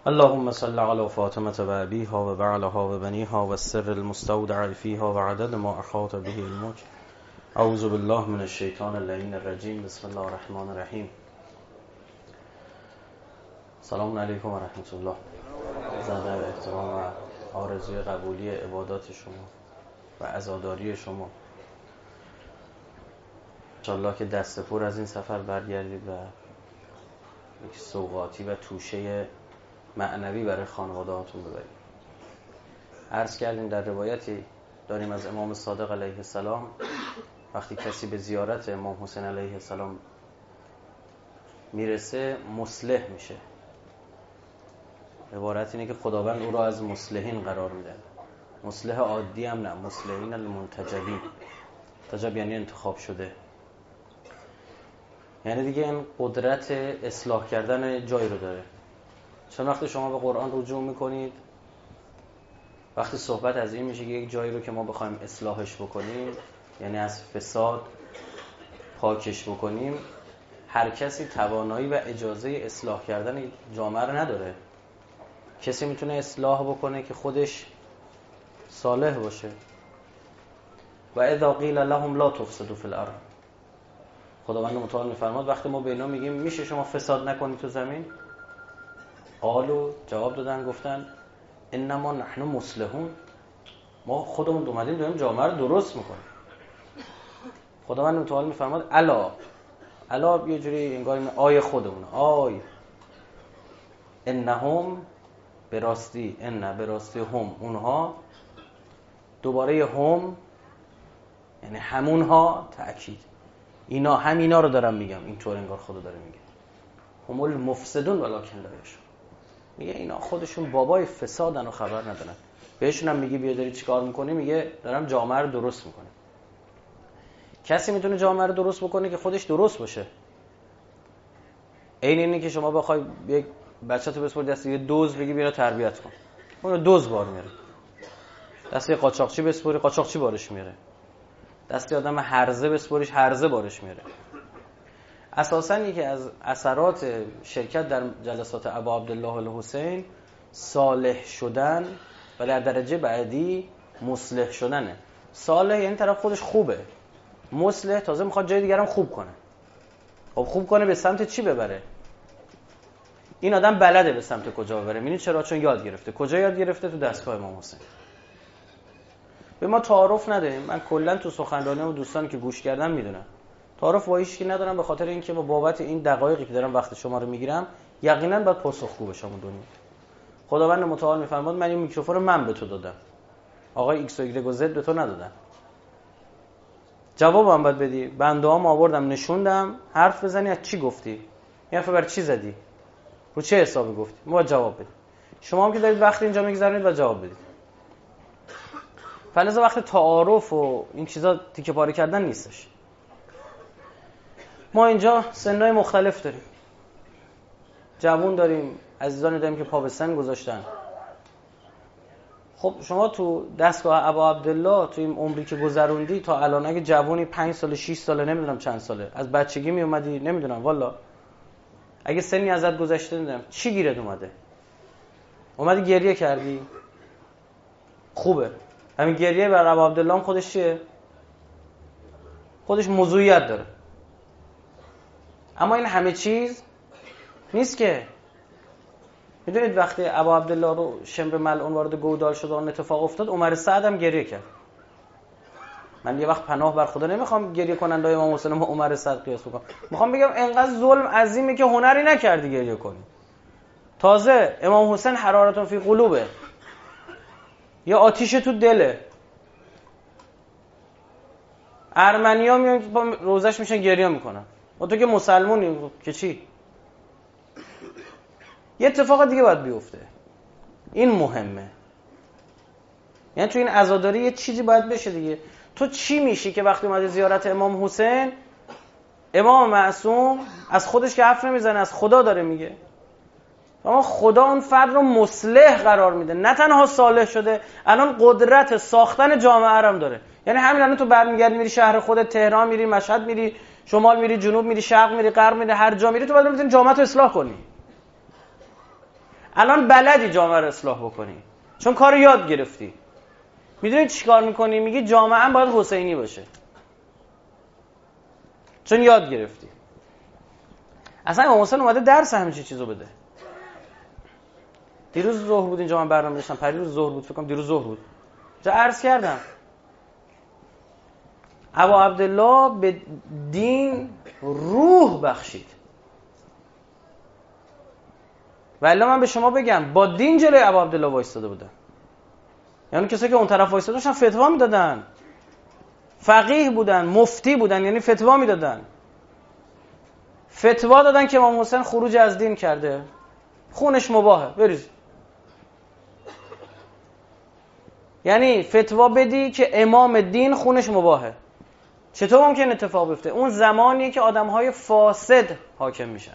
اللهم صل على فاطمة و أبيها و بعلها و بنيها و السر المستودع فيها و عدد ما أحاط به علمك. اعوذ بالله من الشیطان اللعین الرجیم. بسم الله الرحمن الرحیم. سلام علیکم و رحمت الله. زنده و احترام و آرزوی قبولی عبادات شما و عزاداری شما. انشاءالله که دست پر از این سفر برگردید و یک سوغاتی و توشه معنوی برای خانواده هاتون ببرید. عرض کردیم در روایتی داریم از امام صادق علیه السلام، وقتی کسی به زیارت امام حسین علیه السلام میرسه مصلح میشه. عبارت اینه که خداوند او را از مصلحین قرار میده. مصلح عادی هم نه، مصلحین المنتجبین. منتجب یعنی انتخاب شده، یعنی دیگه این قدرت اصلاح کردن جایی رو داره. چون وقتی شما به قرآن رجوع میکنید، وقتی صحبت از این میشه که یک جایی رو که ما بخوایم اصلاحش بکنیم، یعنی از فساد پاکش بکنیم، هر کسی توانایی و اجازه اصلاح کردن جامعه رو نداره. کسی میتونه اصلاح بکنه که خودش صالح باشه. و اذا قیل لهم لا تفسدوا فی الارض، خداوند متعال میفرماد وقتی ما به اینا میگیم میشه شما فساد نکنید تو زمین، قالوا، جواب دادن گفتن انما نحن مصلحون، ما خودمون اومدیم داریم جامعه رو درست میکنیم. خداوند متعال میفرماد الا یه جوری انگار آیه خودمونه، آی انهم، به راستی هم، اونها، دوباره هم یعنی همونها، تأکید، اینا همینا رو دارم میگم، اینطور انگار خدا داره میگه هم المفسدون ولکن لا یشعرون. میگه اینا خودشون بابای فسادن و خبر ندارن. بهشون هم میگه بیا داری چیکار میکنی؟ میگه دارم جامعه رو درست میکنم. کسی میتونه جامعه رو درست بکنه که خودش درست باشه. این اینه که شما بخوای یک بچه‌تو بسپاری دست یه دوز بگی بیا تربیت کن، اون دوز بار میاره. دست یه قاچاقچی بسپاری، قاچاقچی بارش میاره. دست آدم هرزه بسپاریش، هرزه بارش میاره. اساساً یکی از اثرات شرکت در جلسات ابا عبدالله الحسین صالح شدن و در درجه بعدی مصلح شدنه. صالح یعنی طرف خودش خوبه، مصلح تازه میخواد جای دیگرم خوب کنه. خب خوب کنه به سمت چی ببره؟ این آدم بلده به سمت کجا ببره. می‌بینید چرا؟ چون یاد گرفته. کجا یاد گرفته؟ تو دستگاه امام حسین. به ما تعارف نداریم. من کلا تو سخنرانی و دوستان که گوش کردن میدونم تعارف با هیچ کی ندارم، به خاطر اینکه با بابت این دقایقی که دارم وقت شما رو میگیرم یقینا باید پاسخگو بشم اون دنیا. خداوند متعال میفرماد من این میکروفون رو من به تو دادم، آقای ایکس و ایگرگ و زد به تو ندادن. جوابم باید بدی. بنده هام آوردم نشوندم، حرف بزنی از چی گفتی، این حرف بر چی زدی، رو چه حسابی گفتی، ما باید جواب بدیم. شما هم که دارید وقت اینجا میگذرونید باید جواب بدید. فلذا وقت تعارف و این چیزا تیکه پاره کردن نیستش. ما اینجا سنای مختلف داریم، جوان داریم، عزیزانی داریم که پا به سن گذاشتن. خب شما تو دستگاه ابا عبدالله تو این عمری که گذروندی تا الان، اگه جوانی 5 سال 6 ساله نمیدونم چند ساله از بچگی می اومدی، نمیدونم والا اگه سنی ازت گذشته نمیدونم چی گیرت اومده، اومدی گریه کردی، خوبه. همین گریه بر ابا عبدالله هم خودش چیه؟ خودش موضوعیت داره. اما این همه چیز نیست که. میدونید وقتی ابا عبدالله رو شمر ملعون وارد گودال شد و اون اتفاق افتاد، عمر سعد هم گریه کرد. من یه وقت پناه بر خدا نمیخوام گریه کننده امام حسین ما عمر سعد قیاس بکنم. میخوام بگم انقدر ظلم عظیمه که هنری نکردی گریه کنی. تازه امام حسین حرارتون فی قلوبه، یا آتیش تو دله. ارمنی‌ها میان با روزش میشن گریه میکنن، و تو که مسلمونی که چی؟ یه اتفاق دیگه باید بیفته. این مهمه. یعنی تو این عزاداری یه چیزی باید بشه دیگه. تو چی میشی که وقتی اومده زیارت امام حسین، امام معصوم از خودش که حرف نمیزنه، از خدا داره میگه. اما خدا اون فرد رو مصلح قرار میده، نه تنها صالح شده، الان قدرت ساختن جامعه هم داره. یعنی همین الان تو برمیگردی میری شهر خودت، تهران میری، مشهد میری، شمال میری، جنوب میری، شرق میری، غرب میری، هر جا میری، تو باید بتونی جامعه رو اصلاح کنی. الان بلدی جامعه رو اصلاح بکنی، چون کارو یاد گرفتی. میدونی چیکار میکنی؟ میگی جامعه باید حسینی باشه، چون یاد گرفتی. اصلا امام حسین اومده درس همین چیزو بده. دیروز ظهر بود اینجا من برنامه داشتم، پریروز ظهر بود فکر کنم، دیروز ظهر بود، جا عرض کردم ابا عبدالله به دین روح بخشید. ولی من به شما بگم با دین جلوی ابا عبدالله وایستاده بودن، یعنی کسایی که اون طرف وایستاده داشتن فتوا میدادن، فقیه بودن، مفتی بودن، یعنی فتوا میدادن. فتوا دادن که امام حسین خروج از دین کرده، خونش مباهه، بریز. یعنی فتوا بدی که امام دین خونش مباهه. چطور ممکن اتفاق بیفته؟ اون زمانیه که آدم‌های فاسد حاکم میشن.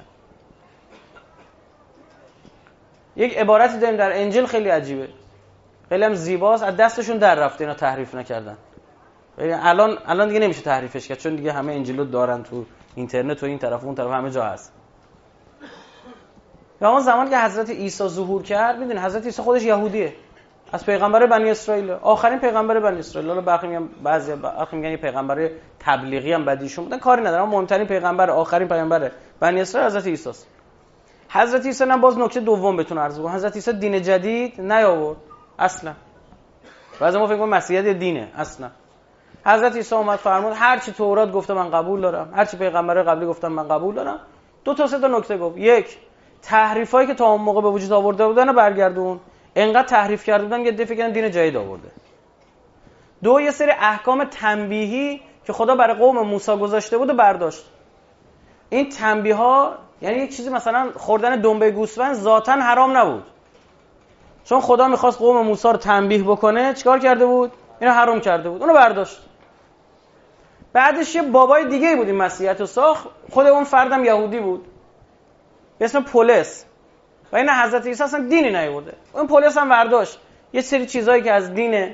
یک عبارتی داریم در انجیل خیلی عجیبه، خیلی هم زیباست، از دستشون در رفته، اینا تحریف نکردن. الان دیگه نمیشه تحریفش کرد، چون دیگه همه انجیلو دارن تو اینترنت و این طرف و اون طرف همه جا هست. و اون زمانی که حضرت عیسی ظهور کرد، میدونی حضرت عیسی خودش یهودیه، از پیغمبر بنی اسرائیل، آخرین پیغمبر بنی اسرائیل. حالا بعضی میگن یه پیغمبر تبلیغی هم بعدیشون بودن، کاری ندارم، اما مهمترین پیغمبر، آخرین پیغمبر بنی اسرائیل حضرت عیسی است. حضرت عیسی هم باز نکته دوم بهتون عرض کنم، حضرت عیسی دین جدید نیاورد اصلا. بعضی ما فکر می‌کنن مسیحیت دینه، اصلا. حضرت عیسی اومد فرمود هر چی تورات گفته من قبول دارم، هر چی پیغمبرای قبلی گفتن من قبول دارم. دو تا سه تا نکته گفت. یک، تحریفایی که تا اون موقع به وجود آورده بودن رو برگردون. انقدر تحریف کرده بودن که فکر کردن دین جدید آورده. دو، یه سری احکام تنبیهی که خدا برای قوم موسی گذاشته بود و برداشت. این تنبیه‌ها یعنی یک چیزی مثلا خوردن دنبه گوسفند ذاتاً حرام نبود، چون خدا می‌خواست قوم موسی رو تنبیه بکنه، چیکار کرده بود؟ اینو حرام کرده بود، اونو برداشت. بعدش یه بابای دیگه‌ای بود این مسیحیت رو ساخت، خود اون فردم یهودی بود به اسم پولس، و این حضرت عیسی اصلا دینی نیورده. اون پولس هم برداشت یه سری چیزایی که از دین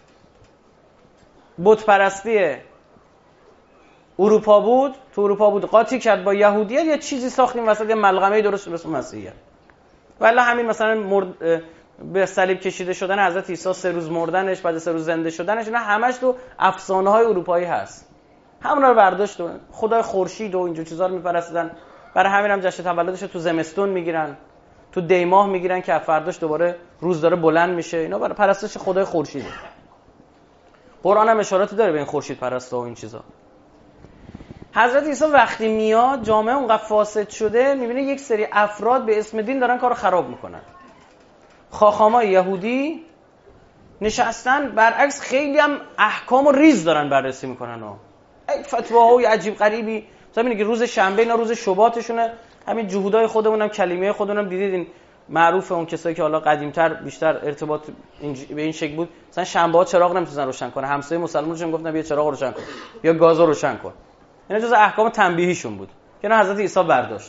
بت پرستی اروپا بود، تو اروپا بود، قاطی کرد با یهودیت، یه چیزی ساختیم وسط، یه ملغمه‌ای درست به اسم مسیحیت. والله همین مثلا به صلیب کشیده شدن حضرت عیسی، 3 روز مردنش، بعد 3 روز زنده شدنش، اینا همش تو افسانه‌های اروپایی هست. همونا رو برداشت، خدای خورشید و اینجور چیزا رو می‌پرستیدن. برای همین هم جشن تولدش رو تو زمستون میگیرن، تو دی ماه میگیرن که فرداش دوباره روز داره بلند میشه. اینا برای پرستش خدای خورشیده. قرآن هم اشاراتی داره به این خورشید پرستا و این چیزا. حضرت عیسی وقتی میاد، جامعه اونقدر فاسد شده، میبینه یک سری افراد به اسم دین دارن کارو خراب میکنن. خاخامای یهودی نشستن، برعکس خیلی هم احکام و ریز دارن بررسی میکنن و فتواهای عجیب غریبی. مثلا میگه روز شنبه، اینا روز شباتشونه، همین جهودای خودمونم، کلمه خودمونم دیدید، این معروفه اون کسایی که حالا قدیمتر بیشتر ارتباط به این شکل بود، مثلا شنبه ها چراغ نمیتونن روشن کنه، همسایه مسلمانشون گفتن بیا چراغ روشن کن، بیا گاز روشن کن. اینا جز احکام تنبیهیشون بود که نه حضرت عیسی برداشت.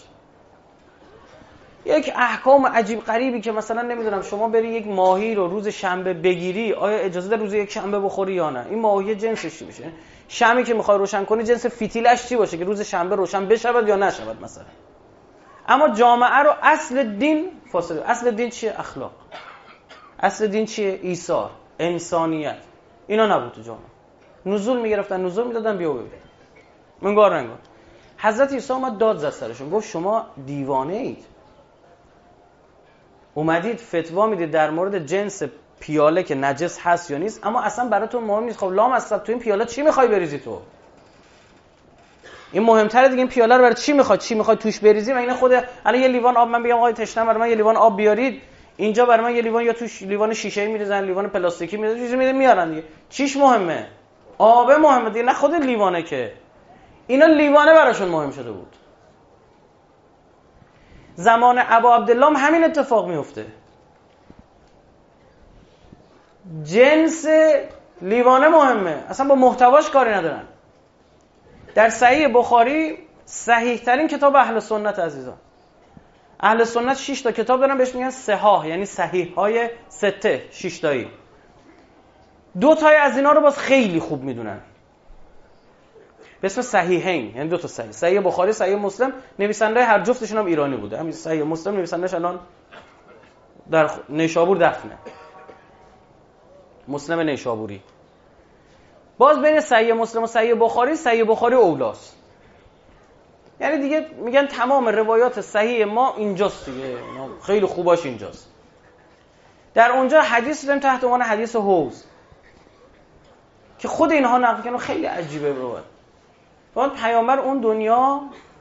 یک احکام عجیب غریبی که مثلا نمیدونم شما بری یک ماهی رو روز شنبه بگیری، آیا اجازه داره روز یک شنبه بخوری یا نه؟ این ماهی جنسش چی میشه؟ شمی که میخوای روشن کنی جنس فتیلش چی باشه که روز شنبه روشن بشود یا نشود مثلا. اما جامعه رو اصل دین فاصله. اصل دین چیه؟ اخلاق. اصل دین چیه؟ ایثار، انسانیت. اینا نبود تو جامعه. نزول میگرفتن، نزول میدادن، بیا ببین. منگار نگار. حضرت عیسی اومد داد زد سرشون، گفت شما دیوانه اید، اومدید فتوا میدید در مورد جنس پیاله که نجس هست یا نیست، اما اصلا براتون مهم نیست. خب لام اصلا تو این پیاله چی میخوای بریزی؟ تو این مهمتره دیگه، این پیاله رو برای چی میخوای توش بریزی؟ و اینا خود الان یه لیوان آب، من بگم آقای تشنم برای من یه لیوان آب بیارید، اینجا برای من یه لیوان، یا توش لیوان شیشه‌ای میریزن، لیوان پلاستیکی میریزن، چیزی میارن دیگه. چیش مهمه؟ آب مهمه دیگه، نه خود لیوانه که. اینا لیوانه براشون مهم شده بود. زمان ابا عبدالله هم همین اتفاق میفته. جنس لیوانه مهمه، اصلا با محتواش کاری ندارن. در صحیح بخاری، صحیح ترین کتاب اهل سنت عزیزان، اهل سنت 6 تا کتاب دارن بهش میگن صحاح، یعنی صحیح های سته، 6 تایی. 2 تای از اینا رو باز خیلی خوب میدونن به اسم صحیحین، یعنی 2 تا صحیح، صحیح بخاری، صحیح مسلم. نویسنده هر جفتشون هم ایرانی بوده. همین صحیح مسلم نویسندش الان در نیشابور دفنه، مسلم نیشابوری. باز بین صحیح مسلم و صحیح بخاری اولاست. یعنی دیگه میگن تمام روایات صحیح ما اینجاست دیگه، خیلی خوباش اینجاست. در اونجا حدیث داریم تحت عنوان حدیث حوض که خود اینها نقل کردن، خیلی عجیبه روایت. وقت پیامبر اون دنیا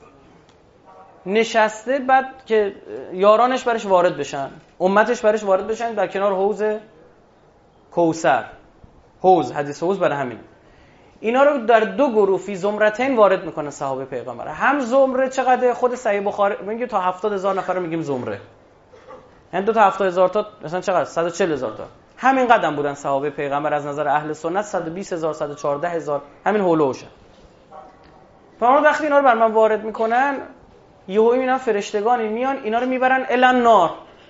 نشسته، بعد که یارانش برش وارد بشن، امتش برش وارد بشن در کنار حوض کوثر. حوض، حدیث حوض برای همین. اینا رو در دو گروه فی زمرتین وارد میکنه صحابه پیغمبر. هم زمره چقدر؟ خود صحیح بخاری میگه تا 70,000 نفر رو میگیم زمره، یعنی 2 تا 70,000 تا مثلا چقدر؟ 140,000 تا. همین قدم بودن صحابه پیغمبر از نظر اهل سنت، 120,000 114,000 همین هولوشه. فرمان وقتی اینا رو بر من وارد میکنن، یهو میبینن فرشتگانی میان اینا رو میبرن الان نار،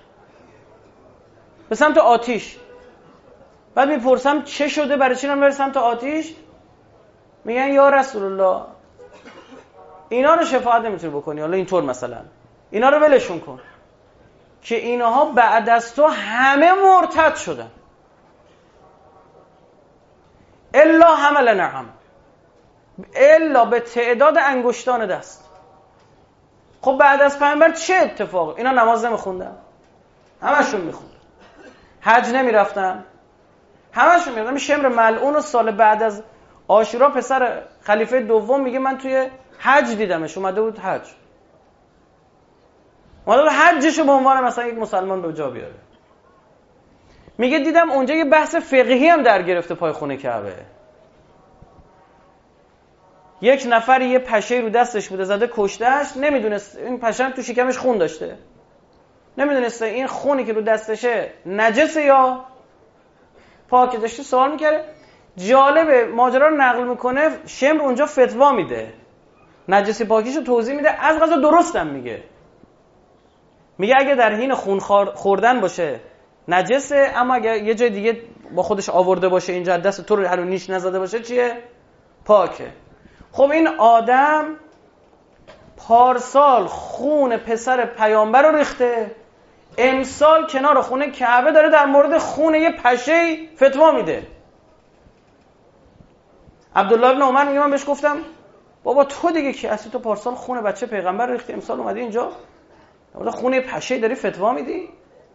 به سمت آتیش. بعد میپرسم چه شده، برای چی میبرن سمت آتیش؟ میگن یا رسول الله اینا رو شفاعت نمیتونی بکنی، حالا اینطور مثلا اینا رو ولشون کن که اینها بعد از تو همه مرتد شدن الا حمل نعم، الا به تعداد انگشتان دست. خب بعد از پیامبر چه اتفاق؟ اینا نماز نمیخوندن، همشون میخوندن. حج نمیرفتن، همشون میرفتن. شمر ملعون و سال بعد از عاشورا پسر خلیفه دوم میگه من توی حج دیدمش، اومده بود حجشو به عنوان مثلا یک مسلمان به جا بیاره. میگه دیدم اونجا یه بحث فقهی هم در گرفته پای خونه کعبه. یک نفر یه پشه رو دستش بوده زده کشتهش، نمیدونست این پشه تو شکمش خون داشته، نمیدونسته این خونی که رو دستشه نجسه یا پاکه. داشته سوال میکرده. جالبه ماجرا رو نقل میکنه، شمر اونجا فتوا میده، نجسی پاکیشو توضیح میده، از قضا درستم میگه اگه در حین خون خوردن باشه نجسه، اما اگه یه جای دیگه با خودش آورده باشه اینجا دست تو رو نیش نزده باشه چیه؟ پاکه. خب این آدم پارسال خون پسر پیامبر رو ریخته، امسال کنار خونه کعبه داره در مورد خون یه پشه فتوا میده. عبدالله بن عمر میگه من بهش گفتم بابا تو دیگه کی هستی؟ تو پارسال خون بچه پیغمبر ریختی، امسال اومدی اینجا خونه پشه داری فتوا میدی؟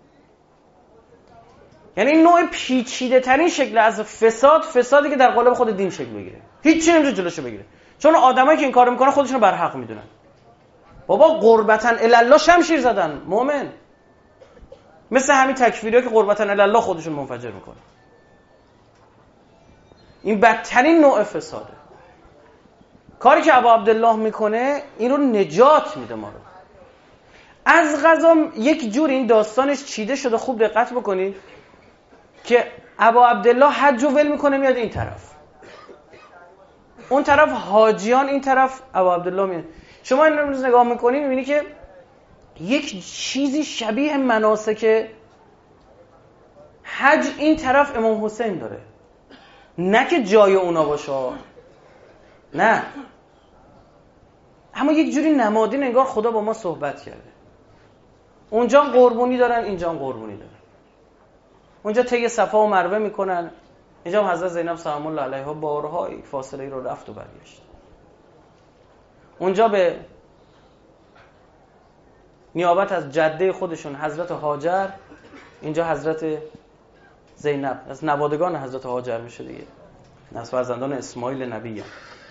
یعنی این نوع پیچیده ترین شکل از فسادی که در قالب خود دین شکل بگیره، هیچی نمیشه جلوشو بگیره. چون آدمایی که این کارو میکنن خودشونو بر حق میدونن. بابا قربتن الله شمشیر زدن مؤمن، مثل همین تکفیری‌ها که قربتن الله خودشون منفجر میکنن. این بدترین نوع فساده. کاری که ابا عبدالله میکنه این رو نجات میده ما رو. از قضا یک جور این داستانش چیده شده، خوب دقت بکنید که ابا عبدالله حج رو ول میکنه میاد این طرف، اون طرف حاجیان، این طرف ابا عبدالله میاد. شما این رو نگاه میکنید میبینی که یک چیزی شبیه مناسک حج این طرف امام حسین داره، نه که جای اونا باشه، نه، اما یک جوری نمادین انگار خدا با ما صحبت کرده. اونجا قربونی دارن، اینجا قربونی دارن. اونجا طی صفا و مروه میکنن، اینجا حضرت زینب سلام الله علیها بارها فاصله رو رفت و برگشت. اونجا به نیابت از جده خودشون حضرت هاجر، اینجا حضرت زینب، از نوادگان حضرت هاجر میشه دیگه، از فرزندان اسماعیل نبی.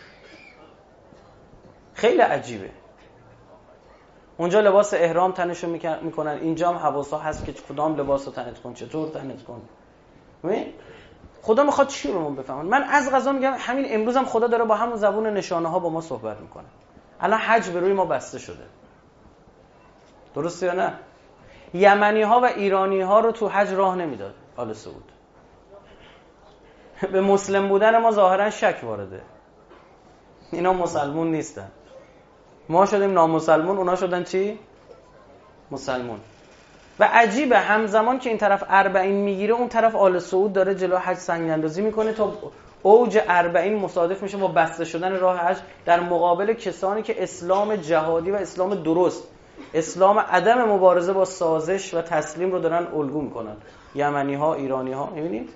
خیلی عجیبه. اونجا لباس احرام تنشون میکنن، اینجا هم حواسا هست که کدام لباس رو تنت کن، چطور تنت کن. خدا میخواد چی رو ما بفهمن. من از قضا میگم همین امروز هم خدا داره با همون زبون نشانه ها با ما صحبت میکنه. الان حج به روی ما بسته شده، درسته یا نه؟ یمنی ها و ایرانی ها رو تو حج راه نمیداد آل سعود. به مسلم بودن ما ظاهرا شک وارده. اینا مسلمون نیستن، ما شدیم نامسلمون، اونا شدن چی؟ مسلمون. و عجیبه همزمان که این طرف 40 میگیره اون طرف آل سعود داره جلو حج سنگ اندازی میکنه تا اوج 40 مصادف میشه با بسته شدن راه حج در مقابل کسانی که اسلام جهادی و اسلام درست اسلام عدم مبارزه با سازش و تسلیم رو دارن الگو میکنن. یمنی ها، ایرانی ها، میبینید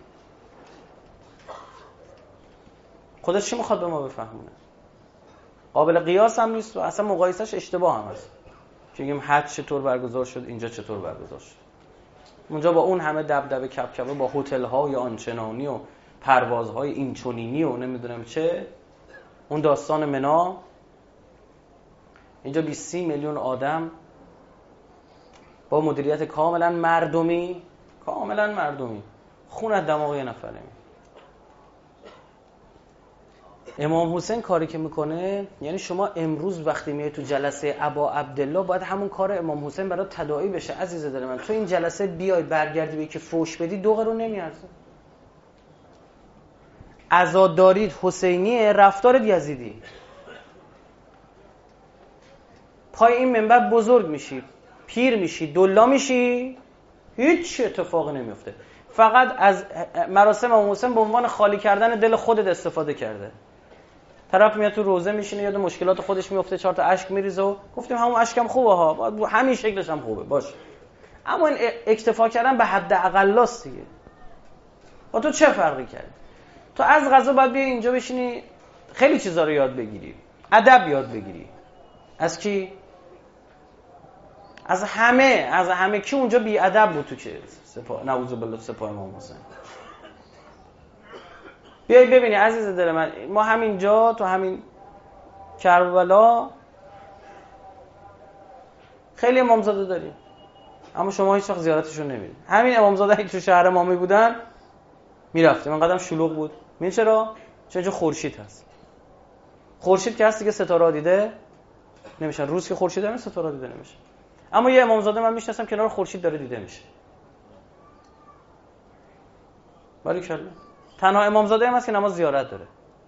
خودش چی میخواد به ما بفهمونه؟ قابل قیاس هم نیست و اصلا مقایسش اشتباه هم هست. که بگیم حج چطور برگزار شد، اینجا چطور برگزار شد. اونجا با اون همه دبدبه کبکبه، با هتل های آنچنانی و پروازهای اینچنینی و نمیدونم چه، اون داستان منا، اینجا 20 میلیون آدم با مدیریت کاملا مردمی خون از دماغ یه نفر نمیاد. امام حسین کاری که میکنه، یعنی شما امروز وقتی میای تو جلسه ابا عبدالله باید همون کار امام حسین برات تداعی بشه. عزیز دل من، تو این جلسه بیای برگردی به که فوش بدی 2 قرون نمیارزه. عزاداریت حسینیه، رفتارت یزیدی. پای این منبر بزرگ میشی، پیر میشی، دلا میشی، هیچ اتفاقی نمیفته. فقط از مراسم امام حسین به عنوان خالی کردن دل خودت استفاده کرده. طرف میاد تو روزه میشینه، یاد مشکلات خودش میفته، 4 تا اشک میریزه و گفتیم همون اشکم خوبه ها، همین شکلش هم خوبه باشه. اما این اکتفا کردن به حد اقلاست دیگه. با تو چه فرقی کرد؟ تو از قضا باید بیای اینجا بشینی خیلی چیزا رو یاد بگیری، ادب یاد بگیری. از کی؟ از همه کی اونجا بی ادب بود تو که سپاه نعوذ بالله سپاه امام حسین. بیایید ببینید عزیز دل من، ما همینجا تو همین کربلا خیلی امامزاده داریم، اما شما هیچ وقت زیارتشون نمیرید. همین امامزاده که تو شهر مامی بودن میرفتیم، انقدرم شلوغ بود. می‌دونی چرا؟ چون اینجا خورشید هست. خورشید که هست دیگه ستاره دیده نمیشن. روز که خورشید داره ستاره دیده نمیشه. اما یه امامزاده من میشناسم کنار خورشید داره دیده میشه. باریکلا. تنها امامزاده هم هست که نماز زیارت داره.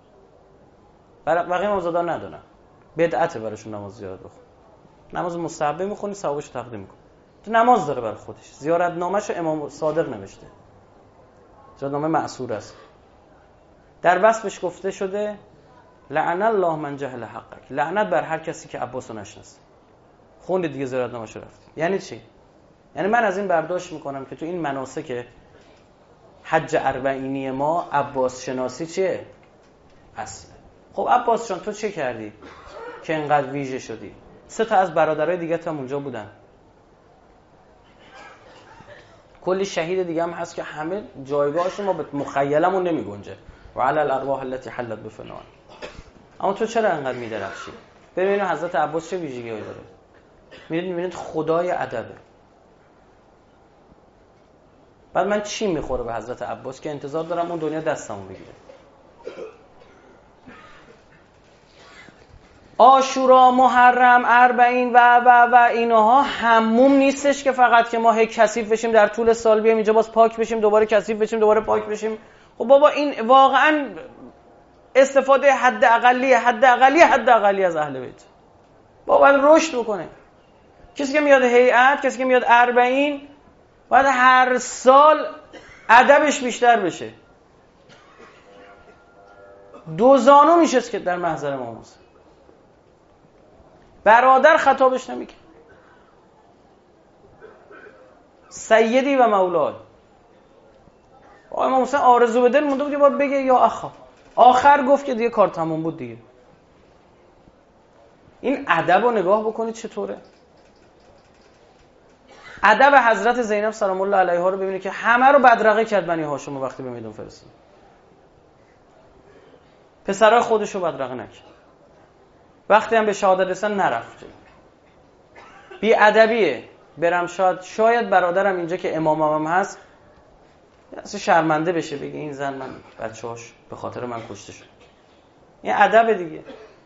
بقیه امامزاده ندونن. بدعته براشون نماز زیارت بخون. نماز مستحبه میخونی، ثوابش تقدیم میکنی. تو نماز داره برای خودش. زیارت نامه‌شو امام صادق نوشته. زیارت نامه معصور است. در وصفش گفته شده لعن الله من جهل حقک. لعنت بر هر کسی که عباسو نشناسه. خوند دیگه زیارت نامه‌شو رفت. یعنی چی؟ یعنی من از این برداشت میکنم که تو این مناسک حج اربعینی ما عباس شناسی چیه؟ اصله. خب عباس جان تو چه کردی که انقدر ویژه شدی؟ 3 تا از برادرای دیگه هم اونجا بودن. کلی شهید دیگه هم هست که همه جایگاهشون ما به مخیلمون نمیگنجه. و علی الارواح التي حلت بفنان. اما تو چرا انقدر میدرخشی؟ ببینید حضرت عباس چه ویژگی‌هایی داره. میبینید خدای ادبه. بعد من چی میخوره به حضرت عباس که انتظار دارم اون دنیا دستمو بگیره؟ عاشورا، محرم، اربعین و اینها هموم نیستش که فقط که ما هی کثیف بشیم در طول سال بیایم اینجا باز پاک بشیم، دوباره کثیف بشیم، دوباره پاک بشیم. خب بابا این واقعا استفاده حد اقلی از اهل بیت. بابا باید رشد بکنه. کسی که میاد هیئت، کسی که میاد اربعین، باید هر سال ادبش بیشتر بشه. 2 زانو میشست که در محضر امام حسین برادر خطابش نمیکنه. سیدی و مولای. امام حسین آرزو به دل مونده بود یه بار بگه یا اخا. آخر گفت که دیگه کار تموم بود دیگه. این ادب رو نگاه بکنید چطوره. ادب حضرت زینب سلام الله علیها رو ببینید که همه رو بدرقه کرد بنی هاشم وقتی به میدون فرستاد. پسرای خودش رو بدرقه نکرد. وقتی هم به شهادت رسن نرفت. بی ادبیه. برم شاید برادرم اینجا که امامم هست اصلا شرمنده بشه بگه این زن من بچه‌هاش به خاطر من کشته شد. این ادب دیگه.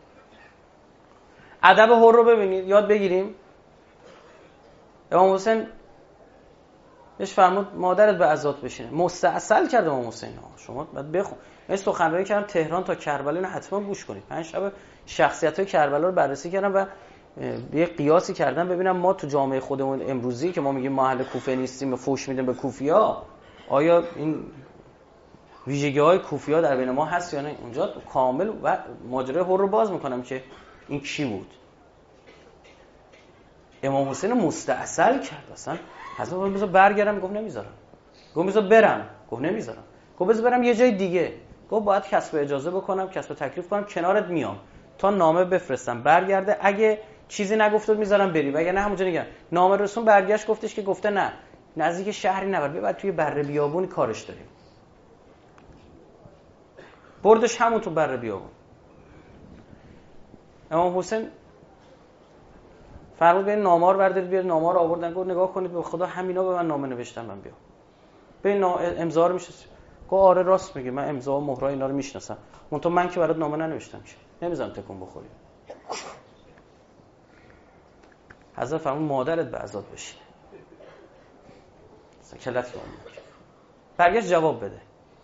ادب حر رو ببینید، یاد بگیریم. امام حسین بهش فرمود مادرت به عزات بشینه. مستعسل کرد امام حسین. شما باید بخون. من سخنرانی کردم تهران تا کربلا، اینو حتما گوش کنید. 5 شب شخصیت‌های کربلا رو بررسی کردم و یه قیاسی کردم ببینم ما تو جامعه خودمون امروزی که ما میگیم ما اهل کوفه نیستیم و فوش میدیم به کوفیا، آیا این ویژگی‌های کوفیا در بین ما هست یا نه؟ اونجا کامل و ماجرای حر رو باز میکنم که این کی بود. امام حسین مستعسل کرد اصلا. حضرت بذار برگردم، گفت نمیذارم. گفت بذار برم، گفت نمیذارم. گفت بذار برم یه جای دیگه. گفت باید کسب اجازه بکنم، کسب تکلیف کنم، کنارت میام تا نامه بفرستم برگرده، اگه چیزی نگفته میذارم بری، وگرنه نه همونجا نگم. نامه رسون برگشت گفتش که گفته نه نزدیک شهری نبر، بعد توی بره بیابونی کارش داریم. بردش همون تو بره بیابون. امام حسین فرمود به نامه رو بردارید بیارید. نامه رو آوردن، گفت نگاه کنید به خدا همینا به من نامه نوشتن، من بیام به امضا رو میشناسی؟ گفت آره راست میگه، من امضا و مهر اینا رو میشناسم، من که برات نامه ننوشتم که نمیذارم تکون بخوری. حضرت فرمود مادرت به عذاب بشینه. سکلت کنم. برگشت جواب بده.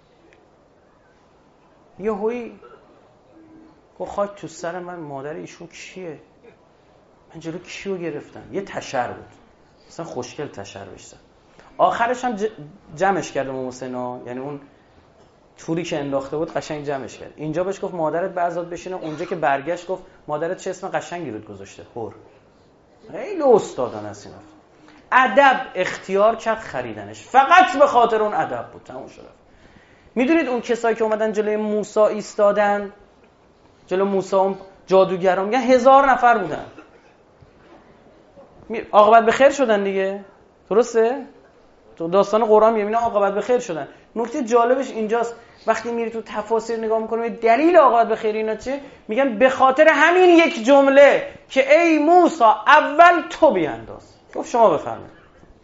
یه هوی گفت خاک تو سر من، مادر ایشون کیه؟ من جلو کیو گرفتم؟ یه تشر بود مثلا، خوشگل تشر بشتن. آخرش هم جمعش کرد امام حسین، یعنی اون توری که انداخته بود قشنگ جمعش کرد. اینجا بهش گفت مادرت به عزاد بشینه، اونجا که برگشت گفت مادرت چه اسم قشنگی رود گذاشته؟ هور. خیلی استادانه است اینا. ادب اختیار کرد خریدنش، فقط به خاطر اون ادب بود، تموم شد. میدونید اون کسایی که اومدن جلوی موسی ایستادن، جلو موسی اون جادوگران، میگن 1000 نفر بودن، عاقبت به خیر شدن دیگه، درسته؟ تو داستان قرآن میبینی عاقبت به خیر شدن. نکته جالبش اینجاست، وقتی میری تو تفاسیر نگاه میکنی دلیل عاقبت به خیر اینا چیه، میگن به خاطر همین یک جمله که ای موسی اول تو بیانداز. گفت شما بفرمایید،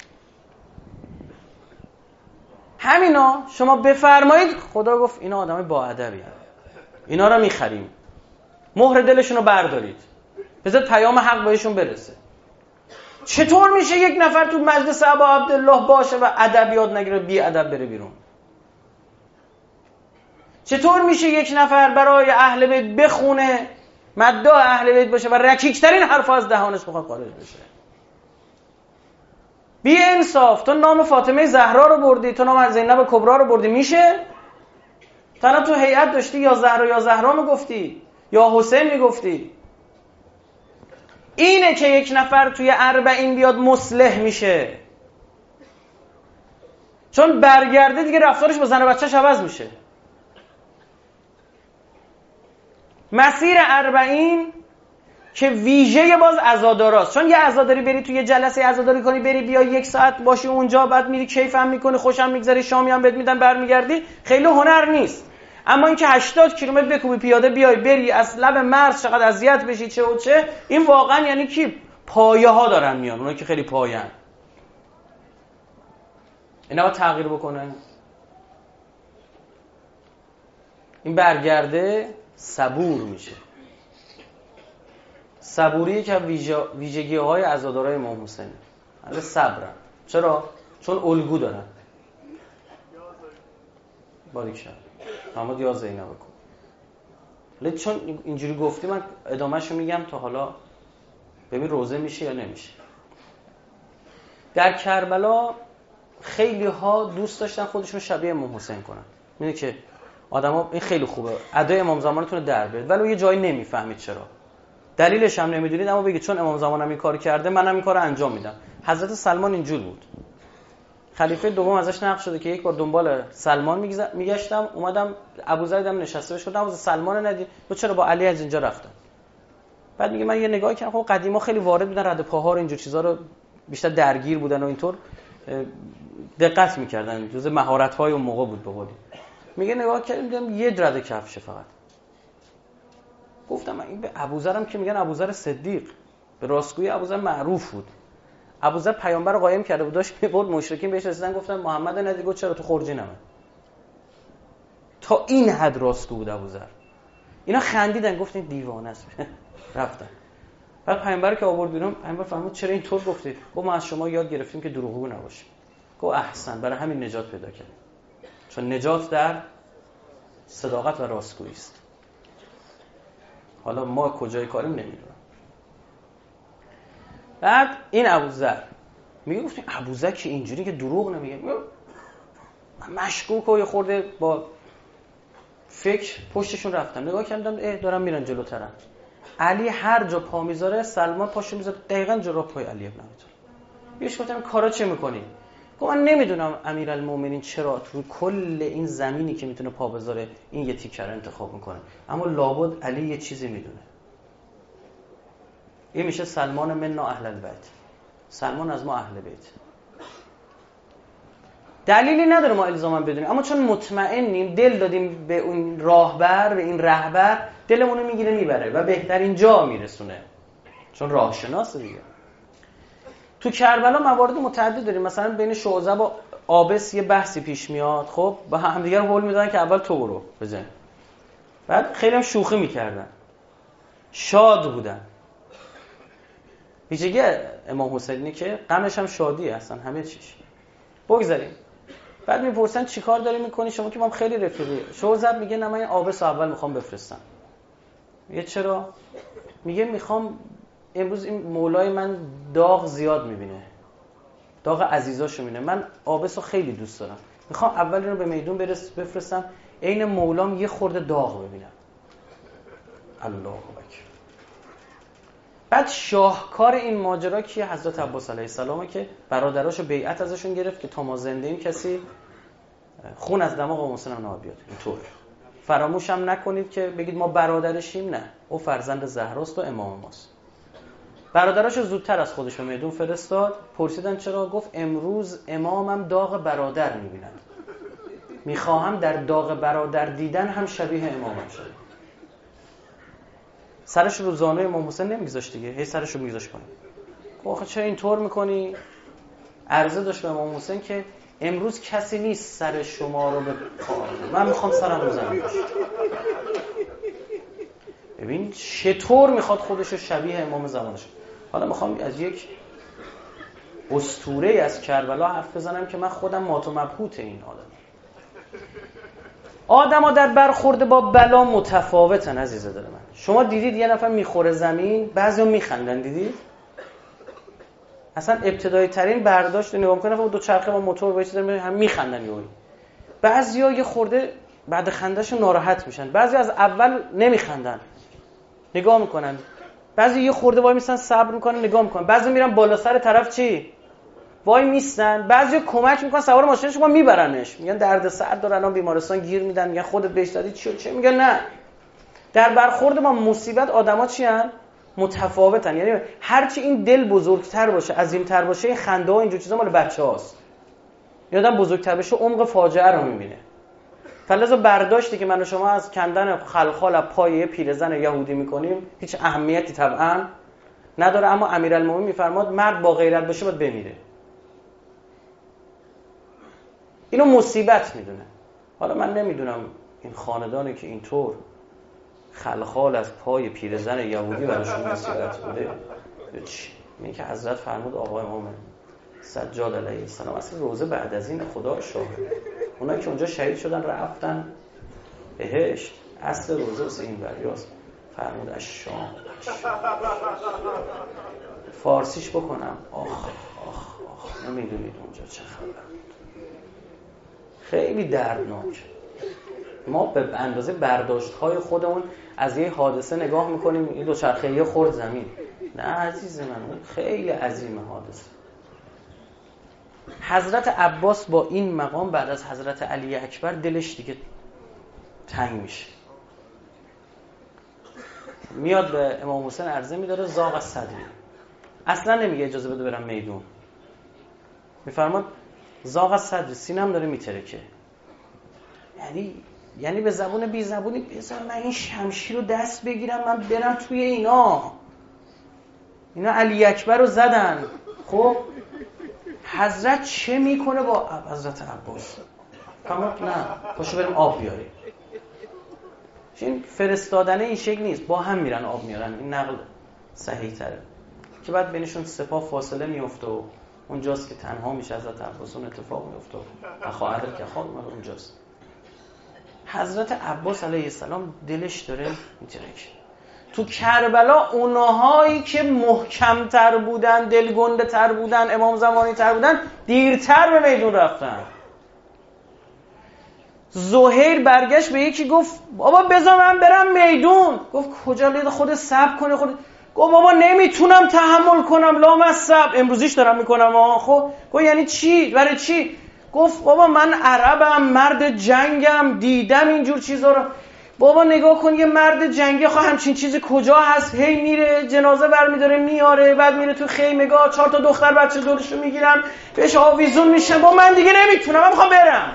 همینا شما بفرمایید. خدا گفت اینا آدمای با ادبی هستن، اینا رو میخریم، مهر دلشون رو بردارید، بذار پیام حق بهشون برسه. چطور میشه یک نفر تو مجلس ابا عبدالله باشه و ادب یاد نگیره، بی ادب بره بیرون؟ چطور میشه یک نفر برای اهل بیت بخونه، مداح اهل بیت باشه و رکیکترین حرفا از دهانش بخواد خارج بشه؟ بی انصاف. تو نام فاطمه زهرا رو بردی، تو نام زینب کبرا رو بردی، میشه؟ تنها تو هیئت داشتی یا زهرا میگفتی یا حسین میگفتی. اینه که یک نفر توی 40 بیاد مصلح میشه، چون برگرده دیگه رفتارش با زن و بچه‌ش عوض میشه. مسیر 40 که ویژه باز عزاداراست، چون یه عزاداری بری توی جلسه عزاداری کنی، بری بیا 1 ساعت باشی اونجا، بعد میری کیفم میکنی، خوشم میگذری، شامی هم بهت میدن برمیگردی، خیلی هنر نیست. اما اینکه 80 کیلومتر بکوبی پیاده بیای بری از لب مرز چقدر اذیت بشی چه و چه، این واقعا یعنی کی پایه ها دارن میان، اونایی که خیلی پایه‌ان. اینا باید تغییر بکنه. این برگرده صبور میشه. صبوری که ویژگی‌های عزادارای امام حسین، اهل صبرن. چرا؟ چون الگو دارن. باریکشم محمد یا زینب بکن. ولی چون اینجوری گفتی من ادامهشو میگم تا حالا ببین روزه میشه یا نمیشه. در کربلا خیلی ها دوست داشتن خودشون شبیه امام حسین کنن. میدونی که آدما این خیلی خوبه، ادای امام زمانتون رو در بیارید، ولی یه جایی نمیفهمید چرا. دلیلش هم نمیدونید، اما بگید چون امام زمانم این کارو کرده منم این کارو انجام میدم. حضرت سلمان اینجور بود. خلیفه دوم ازش نقل شده که یک بار دنبال سلمان میگشتم، اومدم ابوذر دیدم نشسته شدم، ابوذر سلمان ندید، تو چرا با علی از اینجا رفتم؟ بعد میگه من یه نگاهی کردم، خب قدیما خیلی وارد بودن، رد پاها رو اینجور چیزا رو بیشتر درگیر بودن و اینطور دقت میکردن، جزء مهارت‌های اون موقع بود به قولی. میگه نگاه کردم دیدم یه رد کفشه فقط. گفتم این به ابوذرم که میگن ابوذر صدیق، به راستگویی ابوذر معروف بود. ابوذر پیامبر رو قایم کرده بود، داشت میبرد، مشرکین بهش رسیدن گفتن محمد ندید، گفت چرا تو خرجی نمه. تا این حد راستگو بود ابوذر. اینا خندیدن گفتن دیوانه است. رفتن. بعد پیامبر که آورد بیرون، پیامبر فرمود چرا اینطور گفتید؟ گفت ما از شما یاد گرفتیم که دروغگو نباشیم. گفت احسن، برای همین نجات پیدا کردیم. چون نجات در صداقت و راستگویی است. حالا ما کجای کاریم نمیدونم. بعد این ابوذر میگه گفتیم ابوذر که اینجوری که دروغ نمیگه، مشکوک و یه خورده با فکر پشتشون رفتم، نگاه کردم دارم میرن جلوترن. علی هر جا پا میذاره سلمان پاشو میذاره دقیقاً جلو پای علی ابن ابی طالب. بهش گفتم کارا چه میکنی؟ گفت من نمیدونم امیرالمومنین چرا تو کل این زمینی که میتونه پا بذاره این یه تیکه رو انتخاب میکنه، اما لابد علی یه چیزی میدونه. این میشه سلمان منا اهل البیت، سلمان از ما اهل بیت. دلیلی نداره ما الزاما بدونیم، اما چون مطمئنیم، دل دادیم به اون راهبر، به این رهبر، دلمون رو میگیره میبره و بهترین جا میرسونه، چون راه شناسه دیگه. تو کربلا موارد متعدد داریم، مثلا بین شعزب و آبس یه بحثی پیش میاد، خب با همدیگه هول میدادن که اول تو برو بزن، بعد خیلی هم شوخی میکردن، شاد بودن. ویژگی امام حسینی که غمش هم شادیه، اصلا همه چیش. بگذاریم. بعد میپرسن چیکار داری میکنی شما که ما خیلی رفیقی. شعزب میگه نه من این آبس اول میخوام بفرستم. میگه چرا؟ میگه میخوام امروز این مولای من داغ زیاد میبینه، داغ عزیزاشو میبینه، من آبسو خیلی دوست دارم، میخوام اول اینو به میدون بفرستم عین مولام یه خورده داغ ببینم. الله اکبر. بعد شاهکار این ماجرا کیه؟ حضرت عباس علیه السلامه که برادراشو بیعت ازشون گرفت که تا ما زنده ایم کسی خون از دماغ امام حسین نباید بیاد. اینطور فراموش هم نکنید که بگید ما برادرشیم، نه، او فرزند زهراست و امام ماست. برادراشو زودتر از خودش به میدون فرستاد. پرسیدن چرا؟ گفت امروز امامم داغ برادر میبیند، میخواهم در داغ برادر دیدن هم شبیه امامم شد. سرش رو زانوی امام حسین نمیگذاشت دیگه، هی سرش رو میگذاشت پایین. گفت چرا اینطور میکنی؟ عرضه داشت به امام حسین که امروز کسی نیست سر شما رو به من میخوام سرم رو زمین باشه. ببین چطور میخواد خودشو شبیه امام زمانش. حالا میخوام از یک اسطوره از کربلا حرف بزنم که من خودم مات و مبهوت این آدم‌ها در برخورد با بلا متفاوتن عزیز دل من. شما دیدید یه نفر میخوره زمین، بعضیا میخندن، دیدید؟ اصلا ابتدایی ترین برداشت نگاه میکنن و دو چرخه با موتور با چیز هم میخندن یهو. بعضیا یه خورده بعد خندهشون ناراحت میشن، بعضی از اول نمیخندن نگاه میکنن، بعضی یه خورده وای میستن صبر میکنن نگاه میکنن، بعضی میرن بالا سر طرف چی وای میستن، بعضی کمک میکنن سوار ماشینش میکنن میبرنش، میگن درد سر داره الان بیمارستان گیر میدن، میگن خودت بهش دادی چی میگن نه. در برخورد با مصیبت آدما چی ان؟ متفاوتن. یعنی هرچی این دل بزرگتر باشه، عظیم‌تر باشه، این خنده ها اینجور چیزا مال بچه‌هاست. یادم بزرگتر بشه عمق فاجعه رو میبینه. فلذا برداشتی که من و شما از کندن خلخال از پای پیرزن یهودی میکنیم هیچ اهمیتی طبعا نداره، اما امیرالمومنین میفرماد مرد با غیرت باشه باید بمیره. اینو مصیبت میدونه. حالا من نمیدونم این خاندانی که اینطور خلخال از پای پیرزن یهودی براشون مصیبت بوده اینه که حضرت فرمود آقا امام سجاد علیه السلام اصلا روزه بعد از این خدا شاهده، اونایی که اونجا شهید شدن رفتن بهشت، اصل روزه واسه این بریاست. فرمود الشام. فارسیش بکنم آخ نمیدونید اونجا چه خبر، خیلی دردناک. ما به اندازه برداشت‌های خودمون از یه حادثه نگاه می‌کنیم این دوچرخه‌ای خورد زمین. نه عزیز من، خیلی عظیم حادثه. حضرت عباس با این مقام بعد از حضرت علی اکبر دلش دیگه تنگ میشه، میاد به امام حسین عرضه میداره زاغ صدری، اصلا نمیگه اجازه بده برم میدون، میفرماد زاغ صدری، سینم داره میترکه. یعنی به زبون بی زبونی بذار من این شمشیر رو دست بگیرم من برم توی اینا علی اکبر رو زدن. خب حضرت چه میکنه با حضرت عباس؟ فرمود نه پاشو بریم آب بیاریم. این فرستادنه این شکل نیست، با هم میرن آب میارن، این نقل صحیح تره که بعد بینشون سپاه فاصله میفته و اونجاست که تنها میشه حضرت عباس، اون اتفاق میفته اخوادر که خواهد اونجاست. حضرت عباس علیه السلام دلش داره میترکه. تو کربلا اونهایی که محکمتر بودن، دلگنده تر بودن، امام زمانی تر بودن، دیرتر به میدون رفتن. زهیر برگشت به یکی گفت بابا بذار من برم میدون. گفت کجا؟ لید خود صبر کنه. خود گفت بابا نمیتونم تحمل کنم، لامصب امروزیش دارم میکنم. خب گفت یعنی چی؟ برای چی؟ گفت بابا من عربم، مرد جنگم، دیدم اینجور چیزا رو. بابا نگاه کن یه مرد جنگی همچین چیزی کجا هست؟ هی میره جنازه برمیداره میاره، بعد میره تو خیمگاه 4 تا دختر بچه دورشو میگیرن بهش آویزون میشن. بابا من دیگه نمیتونم، من میخوام برم.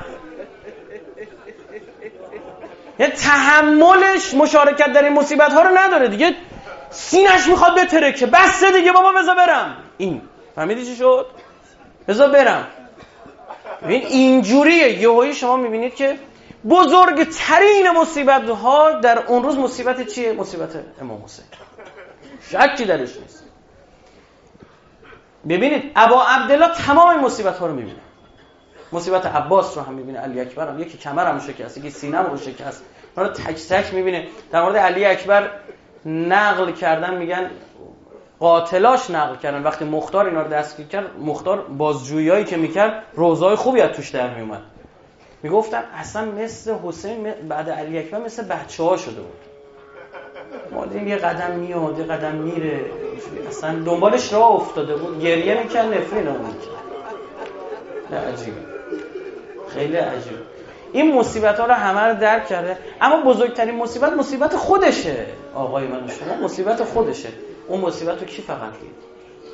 یه تحملش مشارکت در این مصیبت ها رو نداره دیگه، سینش میخواد بترکه. بسه دیگه بابا بذار برم. این فهمیدی چی شد؟ بذار برم. ببین اینجوریه. یهویی شما میبینید که بزرگترین مصیبت ها در اون روز مصیبت چیه؟ مصیبت امام حسین، شکی درش نیست. ببینید ابا عبدالله تمام این مصیبت ها رو میبینه. مصیبت عباس رو هم میبینه، علی اکبر هم، یکی کمرم شکست، یکی سینم رو شکست، اونا رو تک تک میبینه. در مورد علی اکبر نقل کردن، میگن قاتلاش نقل کردن وقتی مختار اینا رو دستگیر کرد، مختار بازجوییایی که میکرد روزای خوبی از توش در میومد. میگفتن اصلا مثل حسین بعد علی اکبر مثل بچه‌ها شده بود. ما دیدیم یه قدم میاد یه قدم میره، اصلا دنبالش راه افتاده بود، گریه میکرد نفرین اون میکرد. نه عجیبه، خیلی عجیبه. این مصیبت ها رو همه رو درک کرده. اما بزرگترین مصیبت خودشه. آقای من و شما مصیبت خودشه. اون مصیبت رو کی فقط دید؟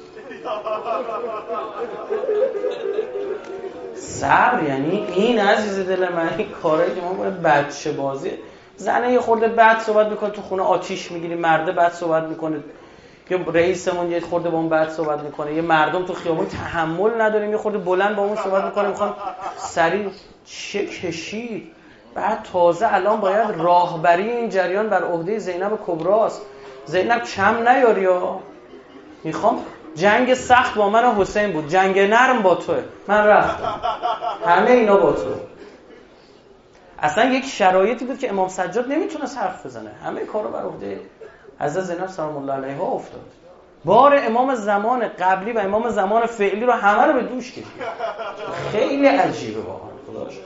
صبر. یعنی این عزیز دل من، این کارایی که ما باید بچه بازی، زنه یه خورده بد صحبت میکنه تو خونه آتیش میگیری، مرده بد صحبت میکنه، یه رئیسمون یه خورده با اون بد صحبت میکنه، یه مردم تو خیابون تحمل نداریم یه خورده بلند با اون صحبت میکنه، میخوان سریع چه کشید. بعد تازه الان باید راهبری این جریان بر عهده زینب کبراست. زینب کم نیاری ها. میخوام جنگ سخت با من و حسین بود، جنگ نرم با توه، من رفتم، همه اینا با تو. اصلا یک شرایطی بود که امام سجاد نمیتونست حرف بزنه، همه کارا بر عهده حضرت زینب سلام الله علیها افتاد. بار امام زمان قبلی و امام زمان فعلی رو همه رو به دوش کشید. خیلی عجیبه واقعا، خدا شکر.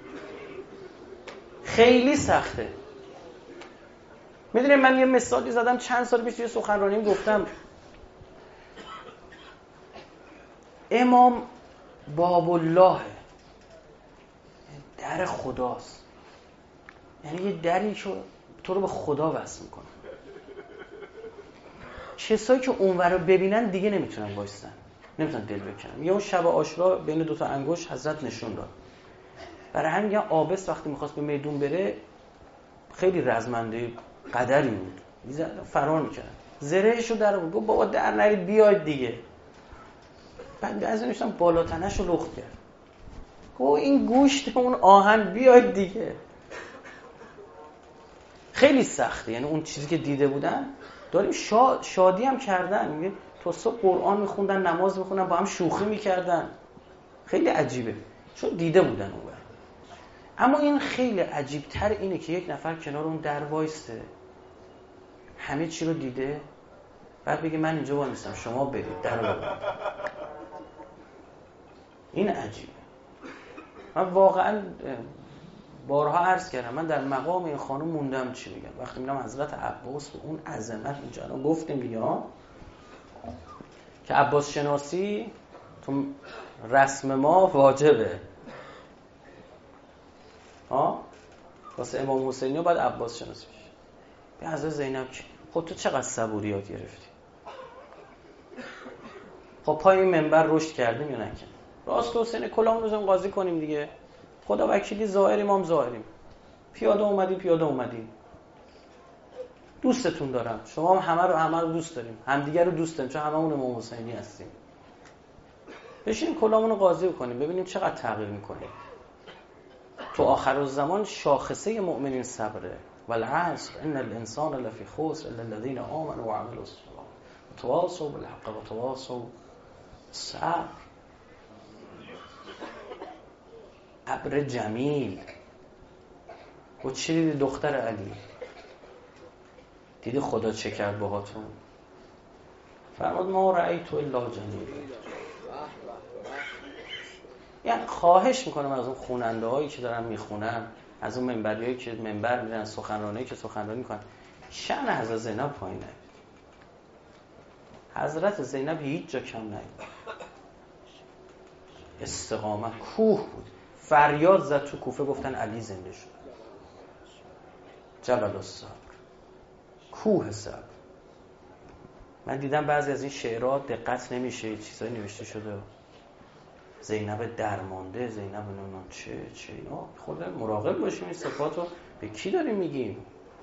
خیلی سخته. میدونید من یه مثالی زدم چند سال پیش توی سخنرانیم، گفتم امام باب الله، در خداست. یعنی یه دری که تو رو به خدا وصل میکنه. کسایی که اونور رو ببینن دیگه نمیتونن وایسن، نمیتونن دل بکنن. یه اون شب عاشورا بین 2 انگشت حضرت نشون داد. برای همین میگن عابس وقتی میخواست به میدون بره خیلی رزمنده قدری بود، فرار میکرد، زرهشو در بود، گفت بابا در نرید بیاید دیگه. بعد از نوشتم بالا تنشو لخت کرد، گفت این گوشت اون آهن بیاید دیگه. خیلی سخته. یعنی اون چیزی که دیده بودن داریم شادی هم کردن، میگه تا صبح قرآن میخوندن، نماز میخوندن، با هم شوخی میکردن. خیلی عجیبه چون دیده بودن اون. اما این خیلی عجیب تر اینه که یک نفر کنار اون در وایسته، همه چی رو دیده، بعد بگه من اینجا وایسم شما برید در رو ببندید. این عجیبه. من واقعا بارها عرض کردم، من در مقام این خانم موندم چی بگم. وقتی میگم حضرت عباس به اون عظمت اینجا الان گفتیم دیگه که عباس شناسی تو رسم ما واجبه. واسه امام حسینی باید عباس شناسی بشه. به حضرت زینب چی؟ خب تو چقدر صبوری یاد گرفتی؟ خب پای این منبر رشد کردیم یا نکردیم؟ راست حسین کلام روزم قاضی کنیم دیگه. خدا وکیلی ظاهریم هم ظاهریم. پیاده اومدیم. دوستتون دارم. شما هم همه رو دوست داریم. همدیگه رو دوست داریم چون هممون امام حسینی هستیم. بشینیم کلامون رو قاضی کنیم ببینیم چقدر تغییر می‌کنیم. تو آخر الزمان شاخصه مؤمنین صبره. والعصر ان الانسان لفی خسر الا الذين آمنوا وعملوا الصالحات وتواصوا بالحق وتواصوا بالصبر. ابر جمیل. و چی دیدی دختر علی؟ دیدی خدا چه کرد باهاتون؟ فرمود ما رأیت الا جمیل. یعنی خواهش میکنم از اون خواننده هایی که دارن میخونن، از اون منبریایی که منبر میرن، سخنرانایی که سخنرانی میکنن، شأن حضرت زینب پایین نیاد. حضرت زینب هیچ جا کم نیاد. استقامت، کوه بود، فریاد زد تو کوفه، گفتن علی زنده شد. جلال الصبر، کوه صبر. من دیدم بعضی از این شعرات دقت نمیشه، چیزایی نوشته شده، زینب درمانده، زینب نمیدونم چه اینا. خود مراقب باشیم این صفاتو به کی داریم میگیم.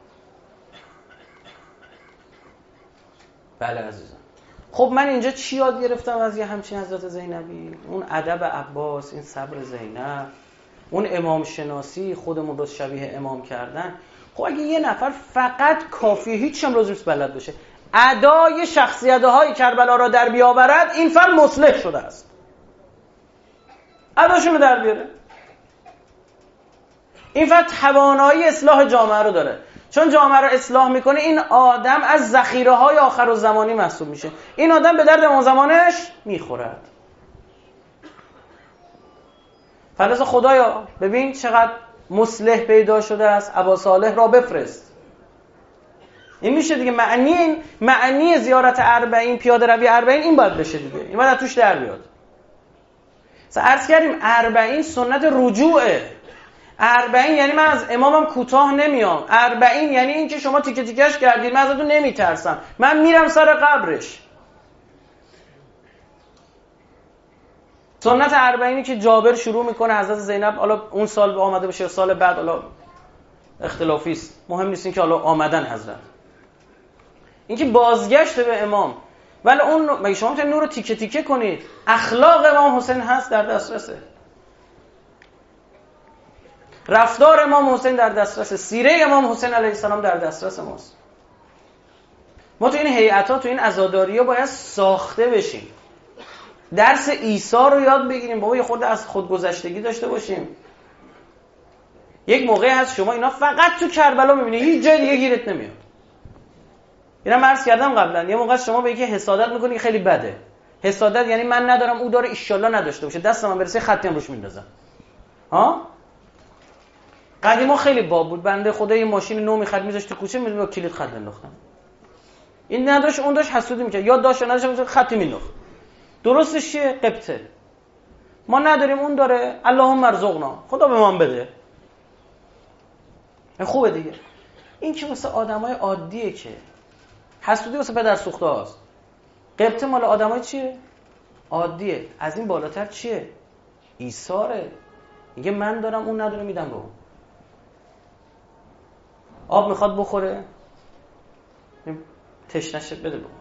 بله عزیزم. خب من اینجا چی یاد گرفتم از یه همچین حضرت زینبی؟ اون ادب عباس، این صبر زینب، اون امام شناسی، خودمون رو شبیه امام کردن. خب اگه یه نفر فقط کافیه، هیچ هم لازم نیست بلد باشه، ادای شخصیت‌های کربلا را در بیاورد، این فرد مصلح شده است. اداشون رو در بیاره، این فرد توانایی اصلاح جامعه رو داره. چون جامعه رو اصلاح میکنه، این آدم از ذخیره‌های آخرالزمانی محسوب میشه. این آدم به درد امام زمانش میخورد. فلذا خدایا ببین چقدر مصلح پیدا شده است، ابا صالح را بفرست. این میشه دیگه. معنی زیارت اربعین، پیاده روی اربعین این باید بشه دیگه. این باید توش در بیاد. عرض کردیم اربعین سنت رجوعه. اربعین یعنی من از امامم کوتاه نمیام. اربعین یعنی این که شما تیکه تیکش کردید، من ازتون نمیترسم، من میرم سر قبرش. سنت اربعینی که جابر شروع میکنه، حضرت زینب، حالا اون سال آمده بشه سال بعد، حالا اختلافی است، مهم نیست این که حالا آمدن حضرت، این که بازگشت به امام. ولی اون مگه شما میتونید نور رو تیکه تیکه کنید؟ اخلاق امام حسین هست در دسترسه، رفتار امام حسین در دسترسه، سیره امام حسین علیه السلام در دسترس ماست. ما تو این هیئت‌ها، تو این عزاداری‌ها باید ساخته بشیم، درس عیسی رو یاد بگیریم. بابا یه خورده از خودگذشتگی داشته باشیم. یک موقعی هست شما اینا فقط تو کربلا می‌بینی، هیچ جای دیگه گیرت نمیاد. اینم عرض کردم قبلا، یه موقع شما به یکی حسادت می‌کنی که خیلی بده. حسادت یعنی من ندارم او داره، ان نداشته باشه، دست من برسه خطی هم روش میندازم. ها؟ قدیما خیلی باب بود، بنده خدا یه ماشین نو می‌خرید می‌ذاشت تو کوچه، می‌دونم با کلید خط انداختم. این نداشت اون داشت، حسودی می‌کرد، یا داشت نداشت خطی مینداخت. درستش چیه؟ قبطه. ما نداریم اون داره، اللهم ارزقنا، خدا به ما بده. این خوبه دیگه. این که واسه آدمای عادیه، که حسودی واسه پدر سوخته هاست. قبطه مال آدمای چیه؟ عادیه. از این بالاتر چیه؟ ایثاره. میگه من دارم اون نداره، میدم به اون. آب میخواد بخوره، تشنشه بده به اون.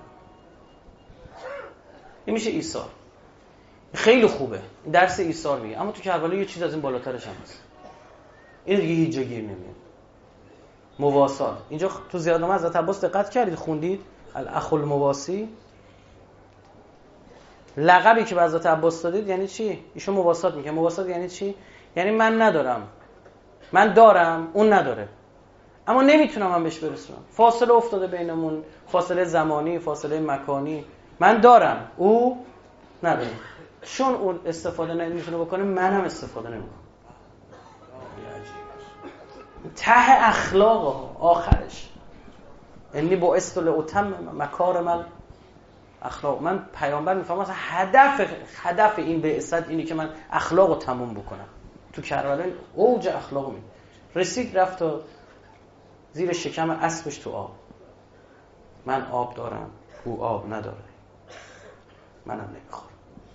این میشه ایثار. خیلی خوبه، درس ایثار میگه. اما تو کربلا یه چیز از این بالاترش هم هست، این دیگه هیچ جا گیر نمیاد. مواسات. اینجا تو زیارتنامه حضرت عباس دقت کردید خوندید الاخ المواسی، لقبی که به حضرت عباس دادید یعنی چی؟ ایشون مواسات میگه. مواسات یعنی چی؟ یعنی من ندارم، من دارم، اون نداره، اما نمیتونم من بهش برسونم. فاصله افتاده بینمون، فاصله زمانی، فاصله مکانی. من دارم، او نداره. چون اون استفاده نمیتونه بکنه، منم استفاده نمیکنم. ته اخلاق آخرش انی بعثت لاتمم مکارم الاخلاق. من پیامبر میفهمم مثلا هدف این بعثت اینه که من اخلاقو تموم بکنم. تو کربلا اوج اخلاقو می رسید، رفت تا زیر شکم اسبش تو آب. من آب دارم، او آب نداره، منم نمیخورم.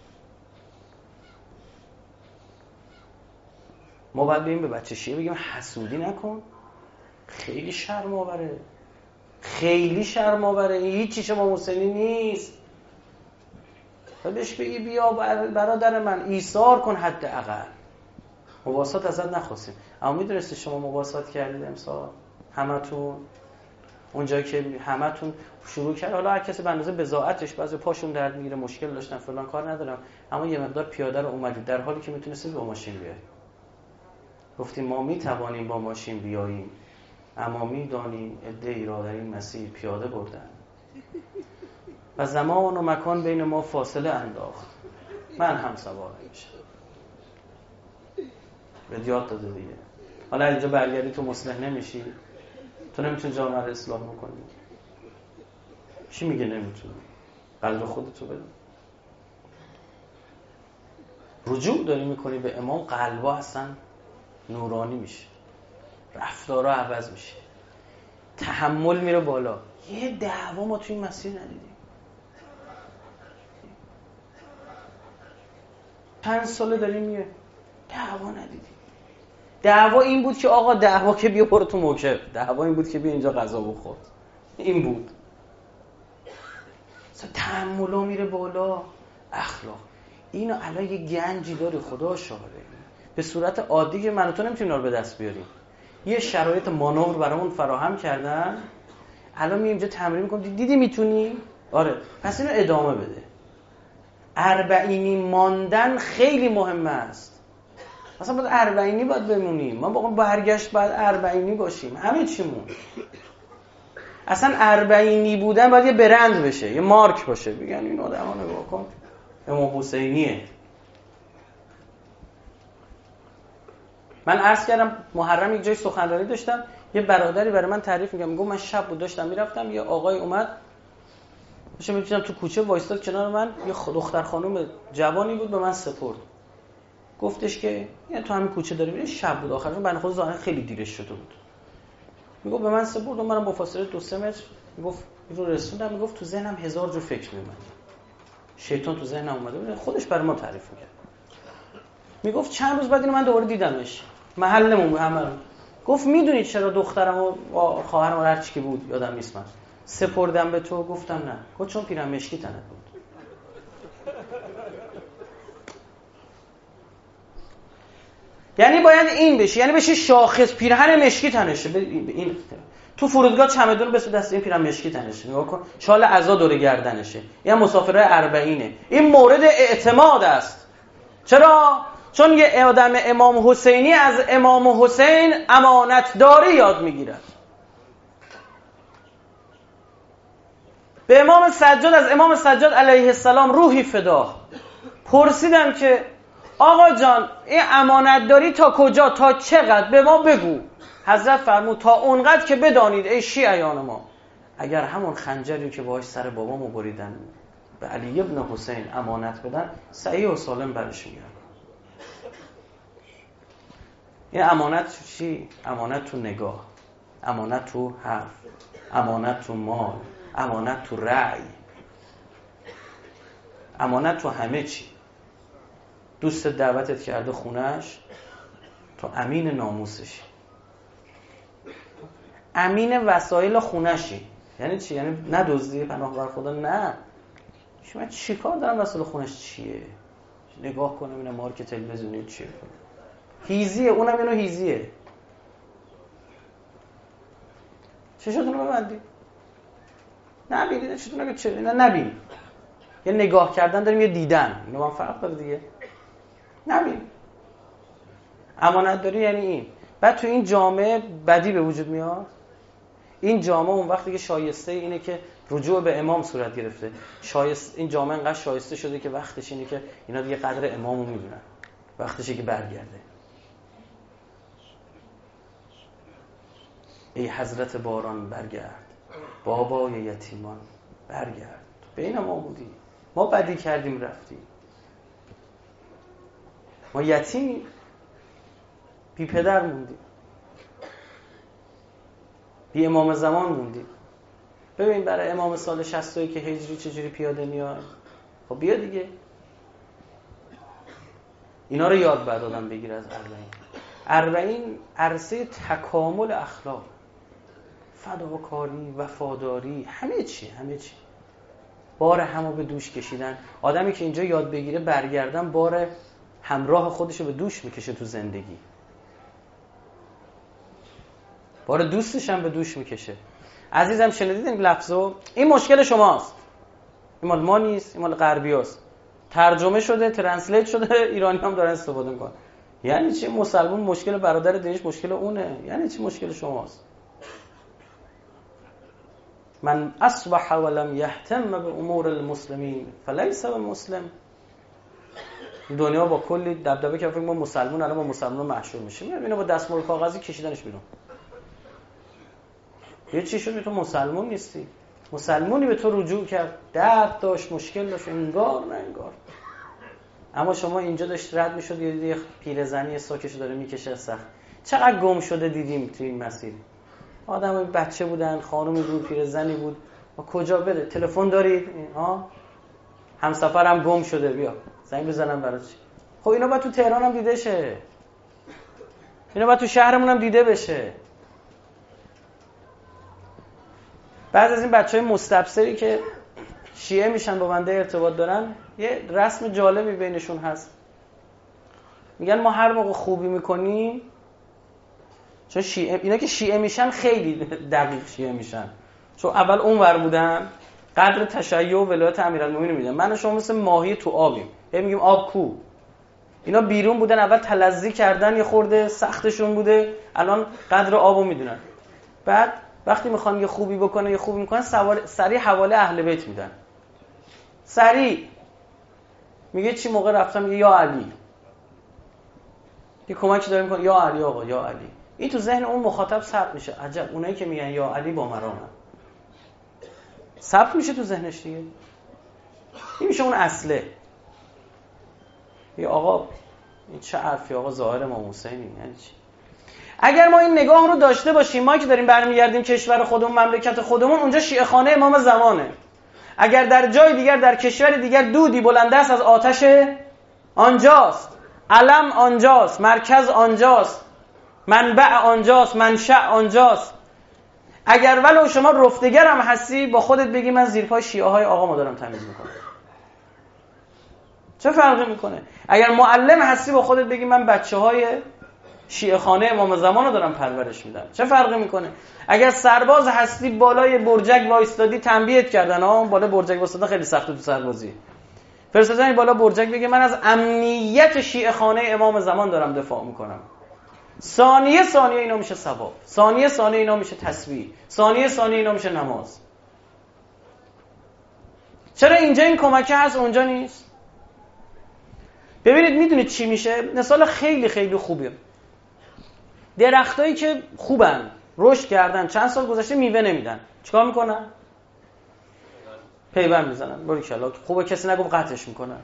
ما باید بگیم به بچه شیعه بگیم حسودی نکن. خیلی شرم آوره، خیلی شرم آوره. هیچ چیز ما حسینی نیست. بهش بگی بیا برادر من ایثار کن، حداقل مواسات ازت نخواستیم. اما میدونستی شما مواسات کردید امسال همتون؟ اونجایی که همتون شروع کرد، حالا هر کسی به اندازه بضاعتش، بعضی پاشون درد میگیره، مشکل داشتن فلان، کار ندارم، اما یه مقدار پیاده رو اومدید در حالی که میتونستید با ماشین بیاید. گفتیم ما میتوانیم با ماشین بیاییم، اما میدانیم عده‌ای را در این مسیر پیاده بردن و زمان و مکان بین ما فاصله انداخت. من هم سوار نمیشم. به یاد داده دیگه. حالا اینجا برگردی تو مصلح نمیشی، تو نمیتونی جامعه رو اصلاح بکنی. چی میگه نمیتونی؟ قلب خودتو بده. رجوع داری میکنی به امام، قلبا اصلا نورانی میشه، رفتارها عوض میشه، تحمل میره بالا. یه دعوا ما توی این مسیر ندیدیم. چند ساله داریم یه دعوا ندیدیم. دعوا این بود که آقا دعوا که بیا برو تو موکب، دعوا این بود که بیا اینجا غذا بخور، این بود. تحمل میره بالا، اخلاق. اینو الان یه گنجی داره، خدا شاهده. به صورت عادی که من و تو نمیتونیم اینا رو به دست بیاریم. یه شرایط مانور برامون فراهم کردن، الان میایم اینجا تمرین میکنیم. دیدی میتونی؟ آره، پس اینو ادامه بده. اربعینی ماندن خیلی مهمه است. مثلا باید اربعینی باید بمونیم، ما با برگشت باید اربعینی باشیم، همه چیمون. اصلا اربعینی بودن باید یه برند بشه، یه مارک باشه، بگن این آدما نگاه کن امام حسینیه. من عرض کردم محرم یک جای سخنرانی داشتم، یه برادری برای من تعریف میگم، میگم من شب بود داشتم میرفتم، یه آقای اومد داشتم می‌رفتم تو کوچه، وایستاد کنار من، یه دختر خانم جوانی بود، به من سپرد. گفتش که یعنی تو همین کوچه داری میری. شب بود آخرش، بنده خدا ظاهرا خیلی دیرش شده بود. میگفت به من سپرد و منم با فاصله 2-3 متر میگفت رو رسوندم. میگفت تو ذهنم 1000 جور فکر میومد، شیطان تو ذهنم اومده بود. خودش برای ما تعریف میکرد. میگفت چند روز بعد اینو من دوباره دیدمش محلمون همه. گفت میدونی چرا دخترم و خواهرم هر چی که بود یادم نیست من سپردم به تو؟ گفتم نه. گفت چون پیرم مشکی تنت بود. یعنی باید این بشی، یعنی بشی شاخص پیرهن مشکی تنشه. این تو فرودگاه چمدون بس دست این پیرهن مشکی تنشه، نگاه کن شال عزا دور گردنشه، این مسافره 40. این مورد اعتماد است. چرا؟ چون یه آدم امام حسینی از امام حسین امانتداری یاد میگیرد. به امام سجاد، از امام سجاد علیه السلام روحی فدا، پرسیدم که آقا جان این امانتداری تا کجا، تا چقدر، به ما بگو. حضرت فرمود تا اونقدر که بدانید ای شیعیان ما، اگر همون خنجری که باهاش سر بابامو بریدن به علی ابن حسین امانت بدن، صحیح و سالم برش میگردن. این امانت تو چی؟ امانت تو نگاه، امانت تو حرف، امانت تو مال، امانت تو رأی، امانت تو همه چی. دوست دعوتت کرده خونش، تو امین ناموسشی، امین وسایل خونشی. یعنی چی؟ یعنی ندزدی، پناه بر خدا، نه. من چی کار دارم وسایل خونش چیه؟ نگاه کنم اینه مارک تلویزیونی چیه، هیزیه، اونم اینو هیزیه. چشاتون رو ببندید، نبینید چشتون رو، چه نه نبینید. یه نگاه کردن داریم، یه دیدن، اینو من فرق داره دیگه. نبین. امانت داری یعنی این. بعد تو این جامعه بدی به وجود میاد. این جامعه اون وقتی که شایسته اینه که رجوع به امام صورت گرفته، این جامعه انقدر شایسته شده که وقتش اینه که اینا دیگه قدر امامو میدونن، وقتشه که برگرده. ای حضرت باران برگرد، بابای یتیمان برگرد. بین ما بودی، ما بدی کردیم رفتیم، ما یتیم بی پدر موندیم، بی امام زمان موندیم. ببین برای امام سال 60 که هجری چجوری پیاده میاد. خب بیا دیگه اینا رو یاد بعد آدم بگیر از 40 عرصه تکامل اخلاق، فداکاری، وفاداری، همه چی. بار همو به دوش کشیدن. آدمی که اینجا یاد بگیره برگردن، بار همراه خودشو به دوش میکشه تو زندگی، بار دوستش هم به دوش میکشه. عزیزم شنیدید این لفظو؟ این مشکل شماست، این مال ما نیست، این مال غربیاست. ترجمه شده، ترنسلیت شده، ایرانی هم دارن استفاده میکنن. یعنی چی؟ مسلمان مشکل برادر دینش مشکل اونه. یعنی چی مشکل شماست؟ من اصبح ولم یهتم به امور المسلمین فلیس بمسلم. دنیا با کلی دبدبه که فکر ما مسلمون الان با مسلمان محشور میشیم، اینا با دستمال کاغذی کشیدنش بیرون. یه چی شد تو مسلمون نیستی، مسلمونی به تو رجوع کرد، درد داشت، مشکل داشت، انگار نه انگار. اما شما اینجا داشت رد میشد یه پیرزنی ساکشو داره میکشه سخت. چقدر گم شده دیدیم تو این مسیر. آدمای بچه بودن، خانومی بود، پیرزنی بود، ما کجا بره؟ تلفن دارید؟ ها همسفرم گم شده، بیا زنگ بزنم برات. خب اینا باید تو تهران هم دیده شه، اینا باید تو شهرمون هم دیده بشه. بعض از این بچهای مستبصری که شیعه میشن با بنده ارتباط دارن، یه رسم جالبی بینشون هست، میگن ما هر موقع خوبی میکنیم، چون شیعه اینا که شیعه میشن خیلی دقیق شیعه میشن، چون اول اونور بودن قدر تشیع و ولایت امیرالمومنین میدن. من و شما مثل ماهی تو آبیم، میگیم آب کو. اینا بیرون بودن، اول تلذی کردن، یه خورده سختشون بوده، الان قدر آبو میدونن. بعد وقتی میخوان یه خوبی بکنه، یه خوبی میکنن، سریع حواله اهل بیت میدن. سریع میگه چی موقع رفتم، میگه یا علی، یه کمکی داره میکنه، یا علی آقا، یا علی. این تو ذهن اون مخاطب ثبت میشه. عجب اونایی که میگن یا علی با مرامن، ثبت میشه تو ذهنش دیگه. این میشه اون اصله. یه آقا این چه حرفی آقا، ظاهر امام حسینی یعنی چی؟ اگر ما این نگاه رو داشته باشیم، ما که داریم برمیگردیم کشور خودمون، مملکت خودمون، اونجا شیعه خانه امام زمانه. اگر در جای دیگر، در کشور دیگر دودی بلند است از آتش آنجاست، علم آنجاست، مرکز آنجاست، منبع آنجاست، منشأ آنجاست. اگر ولو شما رفتگر هم هستی، با خودت بگی من زیر پای شیعه های آقا دارم تمیز میکنم، چه فرقی میکنه؟ اگر معلم هستی، با خودت بگی من بچه های شیعه خانه امام زمان رو دارم پرورش میدم، چه فرقی میکنه؟ اگر سرباز هستی، بالای برجک وایستادی، تنبیهت کردن ها، بالا برجک وایستادن خیلی سخته تو سربازی، فرستادن بالا برجک بگه من از امنیت شیعه خانه امام زمان دارم دفاع میکنم. ثانیه اینا میشه ثواب، ثانیه اینا میشه تسبیح، ثانیه اینا میشه نماز. چرا اینجا این کمکه هست اونجا نیست؟ ببینید میدونید چی میشه؟ مثال خیلی خیلی خوبیه. درختایی که خوبن، رشد کردن، چند سال گذشته میوه نمیدن، چیکار میکنن؟ پیوند میزنن. باریکلا خوبه، کسی نگفت قطعش میکنن.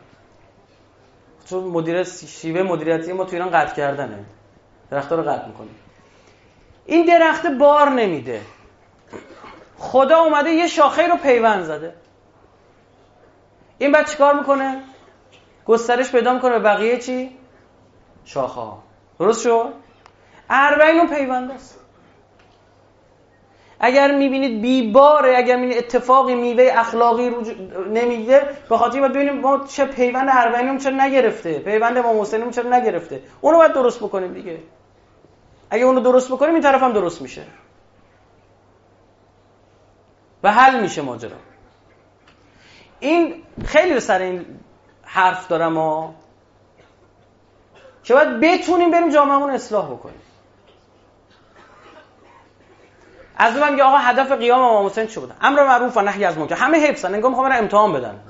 چون شیوه مدیریتی ما تو ایران قطع کردنه، درختا رو قطع میکنه. این درخت بار نمیده، خدا اومده یه شاخه رو پیوند زده. این بعد چیکار میکنه؟ گسترش پیدا میکنه به بقیه چی؟ شاخه ها. درست شد؟ اربعین اون پیوند است. اگر میبینید بیباره، اگر میبینید اتفاقی میوه اخلاقی نمیده، به خاطر باید ببینیم ما چه پیوند اربعینم چرا نگرفته، پیوند امام حسینم چرا نگرفته. اونو باید درست بکنیم دیگه. اگه اونو درست بکنیم، این طرف هم درست میشه و حل میشه ماجرا. این خیلی سر این حرف دارم ها، که باید بتونیم بریم جامعهمون اصلاح بکنیم. از اون میگه آقا هدف قیام امام حسین چی بود؟ امر معروف و نهی از منکر. همه حفظن، انگار میخوام برن امتحان بدن،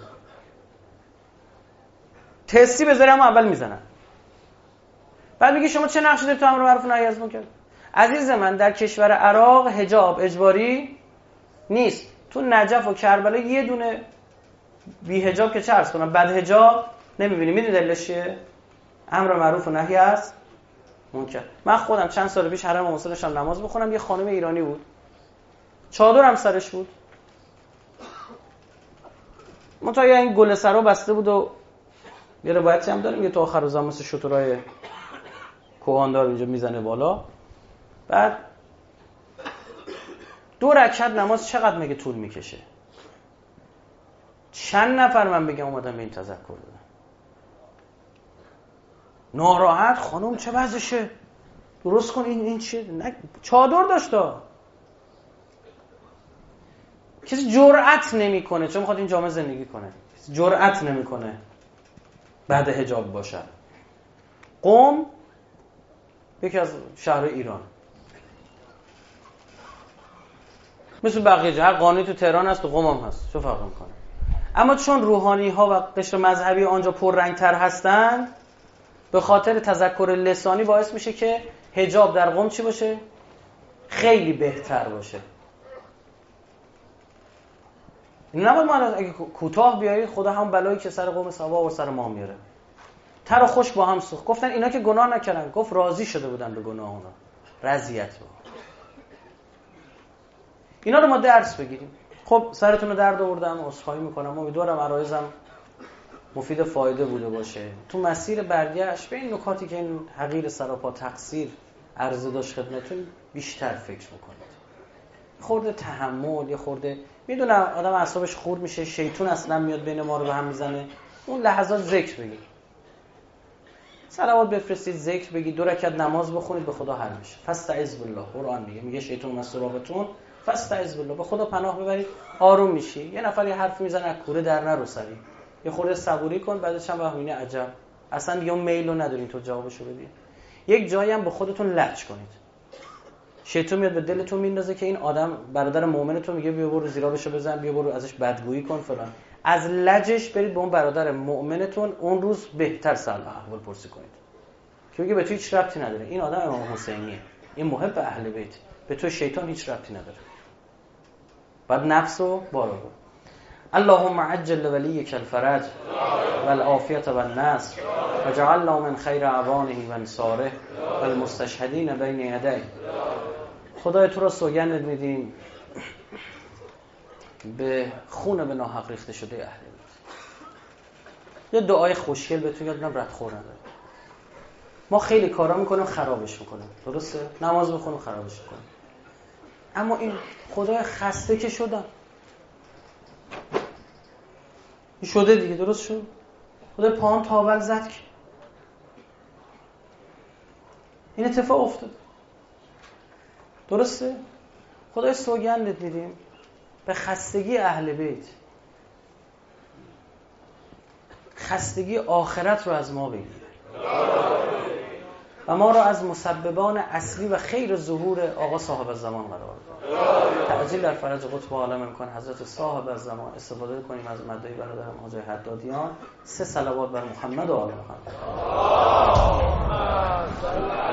تستی بذارم اول میزنن. بعد میگه شما چه نقشی دارید تو امر معروف و نهی از منکر؟ عزیز من، در کشور عراق حجاب اجباری نیست. تو نجف و کربلا یه دونه بی حجاب که چه عرض کنم، بد حجاب نمیبینی. میدونی دلیلش چیه؟ امر معروف و نهی از منکر. من خودم چند سال پیش حرم امام حسین داشتم نماز بخونم، یه خانم ایرانی بود، چادر هم سرش بود، منتها این گل سرا بسته بود و یه روایتی هم داریم یه تو آخر روزا مثل شترای کوهاندار اینجا میزنه بالا. بعد 2 رکعت نماز چقدر مگه طول میکشه؟ چند نفر من بگم اومدم به این تذکر دادم. ناراحت خانم چه وضعشه؟ درست کن این چیه؟ چادر داشتا. کسی جرأت نمیکنه، چون میخواد این جامعه زندگی کنه، جرأت نمیکنه بعد حجاب باشه. قم یکی از شهر ایران، مثل بقیه جا هر قانونی تو تهران هست تو قم هم هست، چه فرق میکنه؟ اما چون روحانی ها و قشر مذهبی آنجا پررنگتر هستند، به خاطر تذکر لسانی باعث میشه که حجاب در قم چی باشه؟ خیلی بهتر باشه. نباید ما اگه کوتاه بیایی خدا هم بلایی که سر قوم سبا و سر ما میاره. تر و خوش با هم سوخت. گفتن اینا که گناه نکردن، گفت راضی شده بودن به گناه اونا. رضیت با. اینا رو ما درس بگیریم. خب سرتون رو درد آوردم، عذرخواهی میکنم. امیدوارم عرایزم مفید فایده بوده باشه. تو مسیر برگشت به این نکاتی که این حقیر سراپا تقصیر عرضه داشت خدمتتون بیشتر فکر میکنید. خورده تحمل، یه خورده میدونم آدم اعصابش خورد میشه، شیطون اصلا میاد بین ما رو به هم میزنه. اون لحظات ذکر بگید، صلوات بفرستید، ذکر بگید، 2 رکعت نماز بخونید، به خدا حل میشه. فاستعذ بالله. قرآن میگه شیطان از سراغتون، فاستعذ بالله، به خدا پناه ببرید، آروم میشی. یه نفر یه حرف میزنه از کوره در نرو سری، یه خورده صبوری کن، بعدش هم بهونه عجب اصلا دیگه میلو ندارین تو جوابشو بدی. یک جایی هم به خودتون لج کنید. شیطان میاد به دلتون میندازه که این آدم برادر مؤمنتون میگه بیا برو زیرابشو بزن، بیا برو ازش بدگویی کن فلان. از لجش برید به اون برادر مؤمنتون اون روز بهتر سلام احوال پرسی کنید که میگه به تو هیچ ربطی نداره، این آدم امام حسینیه، این محب اهل بیت، به تو شیطان هیچ ربطی نداره. بعد نفسو بالا برو. اللهم عجل لولیک الفرج والعافیة والنصر وجعلنا من خیر اعوانه و انصاره والمستشهدین بین یدیه. خدای تو را سوگند میدیم به خون به ناحق ریخته شده اهل بیت. یه دعای خوشگل بهتون یادم ردخور نداره. ما خیلی کارا میکنیم خرابش میکنیم، درسته؟ نماز بخونیم خرابش میکنیم. اما این خدای خسته که شدم شده دیگه، درست شد؟ خدای پاهم تاول زد که این اتفاق افتاد، درسته؟ خدای سوگندت میدیم به خستگی اهل بیت، خستگی آخرت رو از ما بگیر و ما رو از مسببان اصلی و خیر ظهور آقا صاحب الزمان قرار بده. تعجیل در فرج قطب عالم امکان حضرت صاحب الزمان استفاده کنیم از مدعی برادرم حاجی حدادیان. 3 صلوات بر محمد و آل محمد.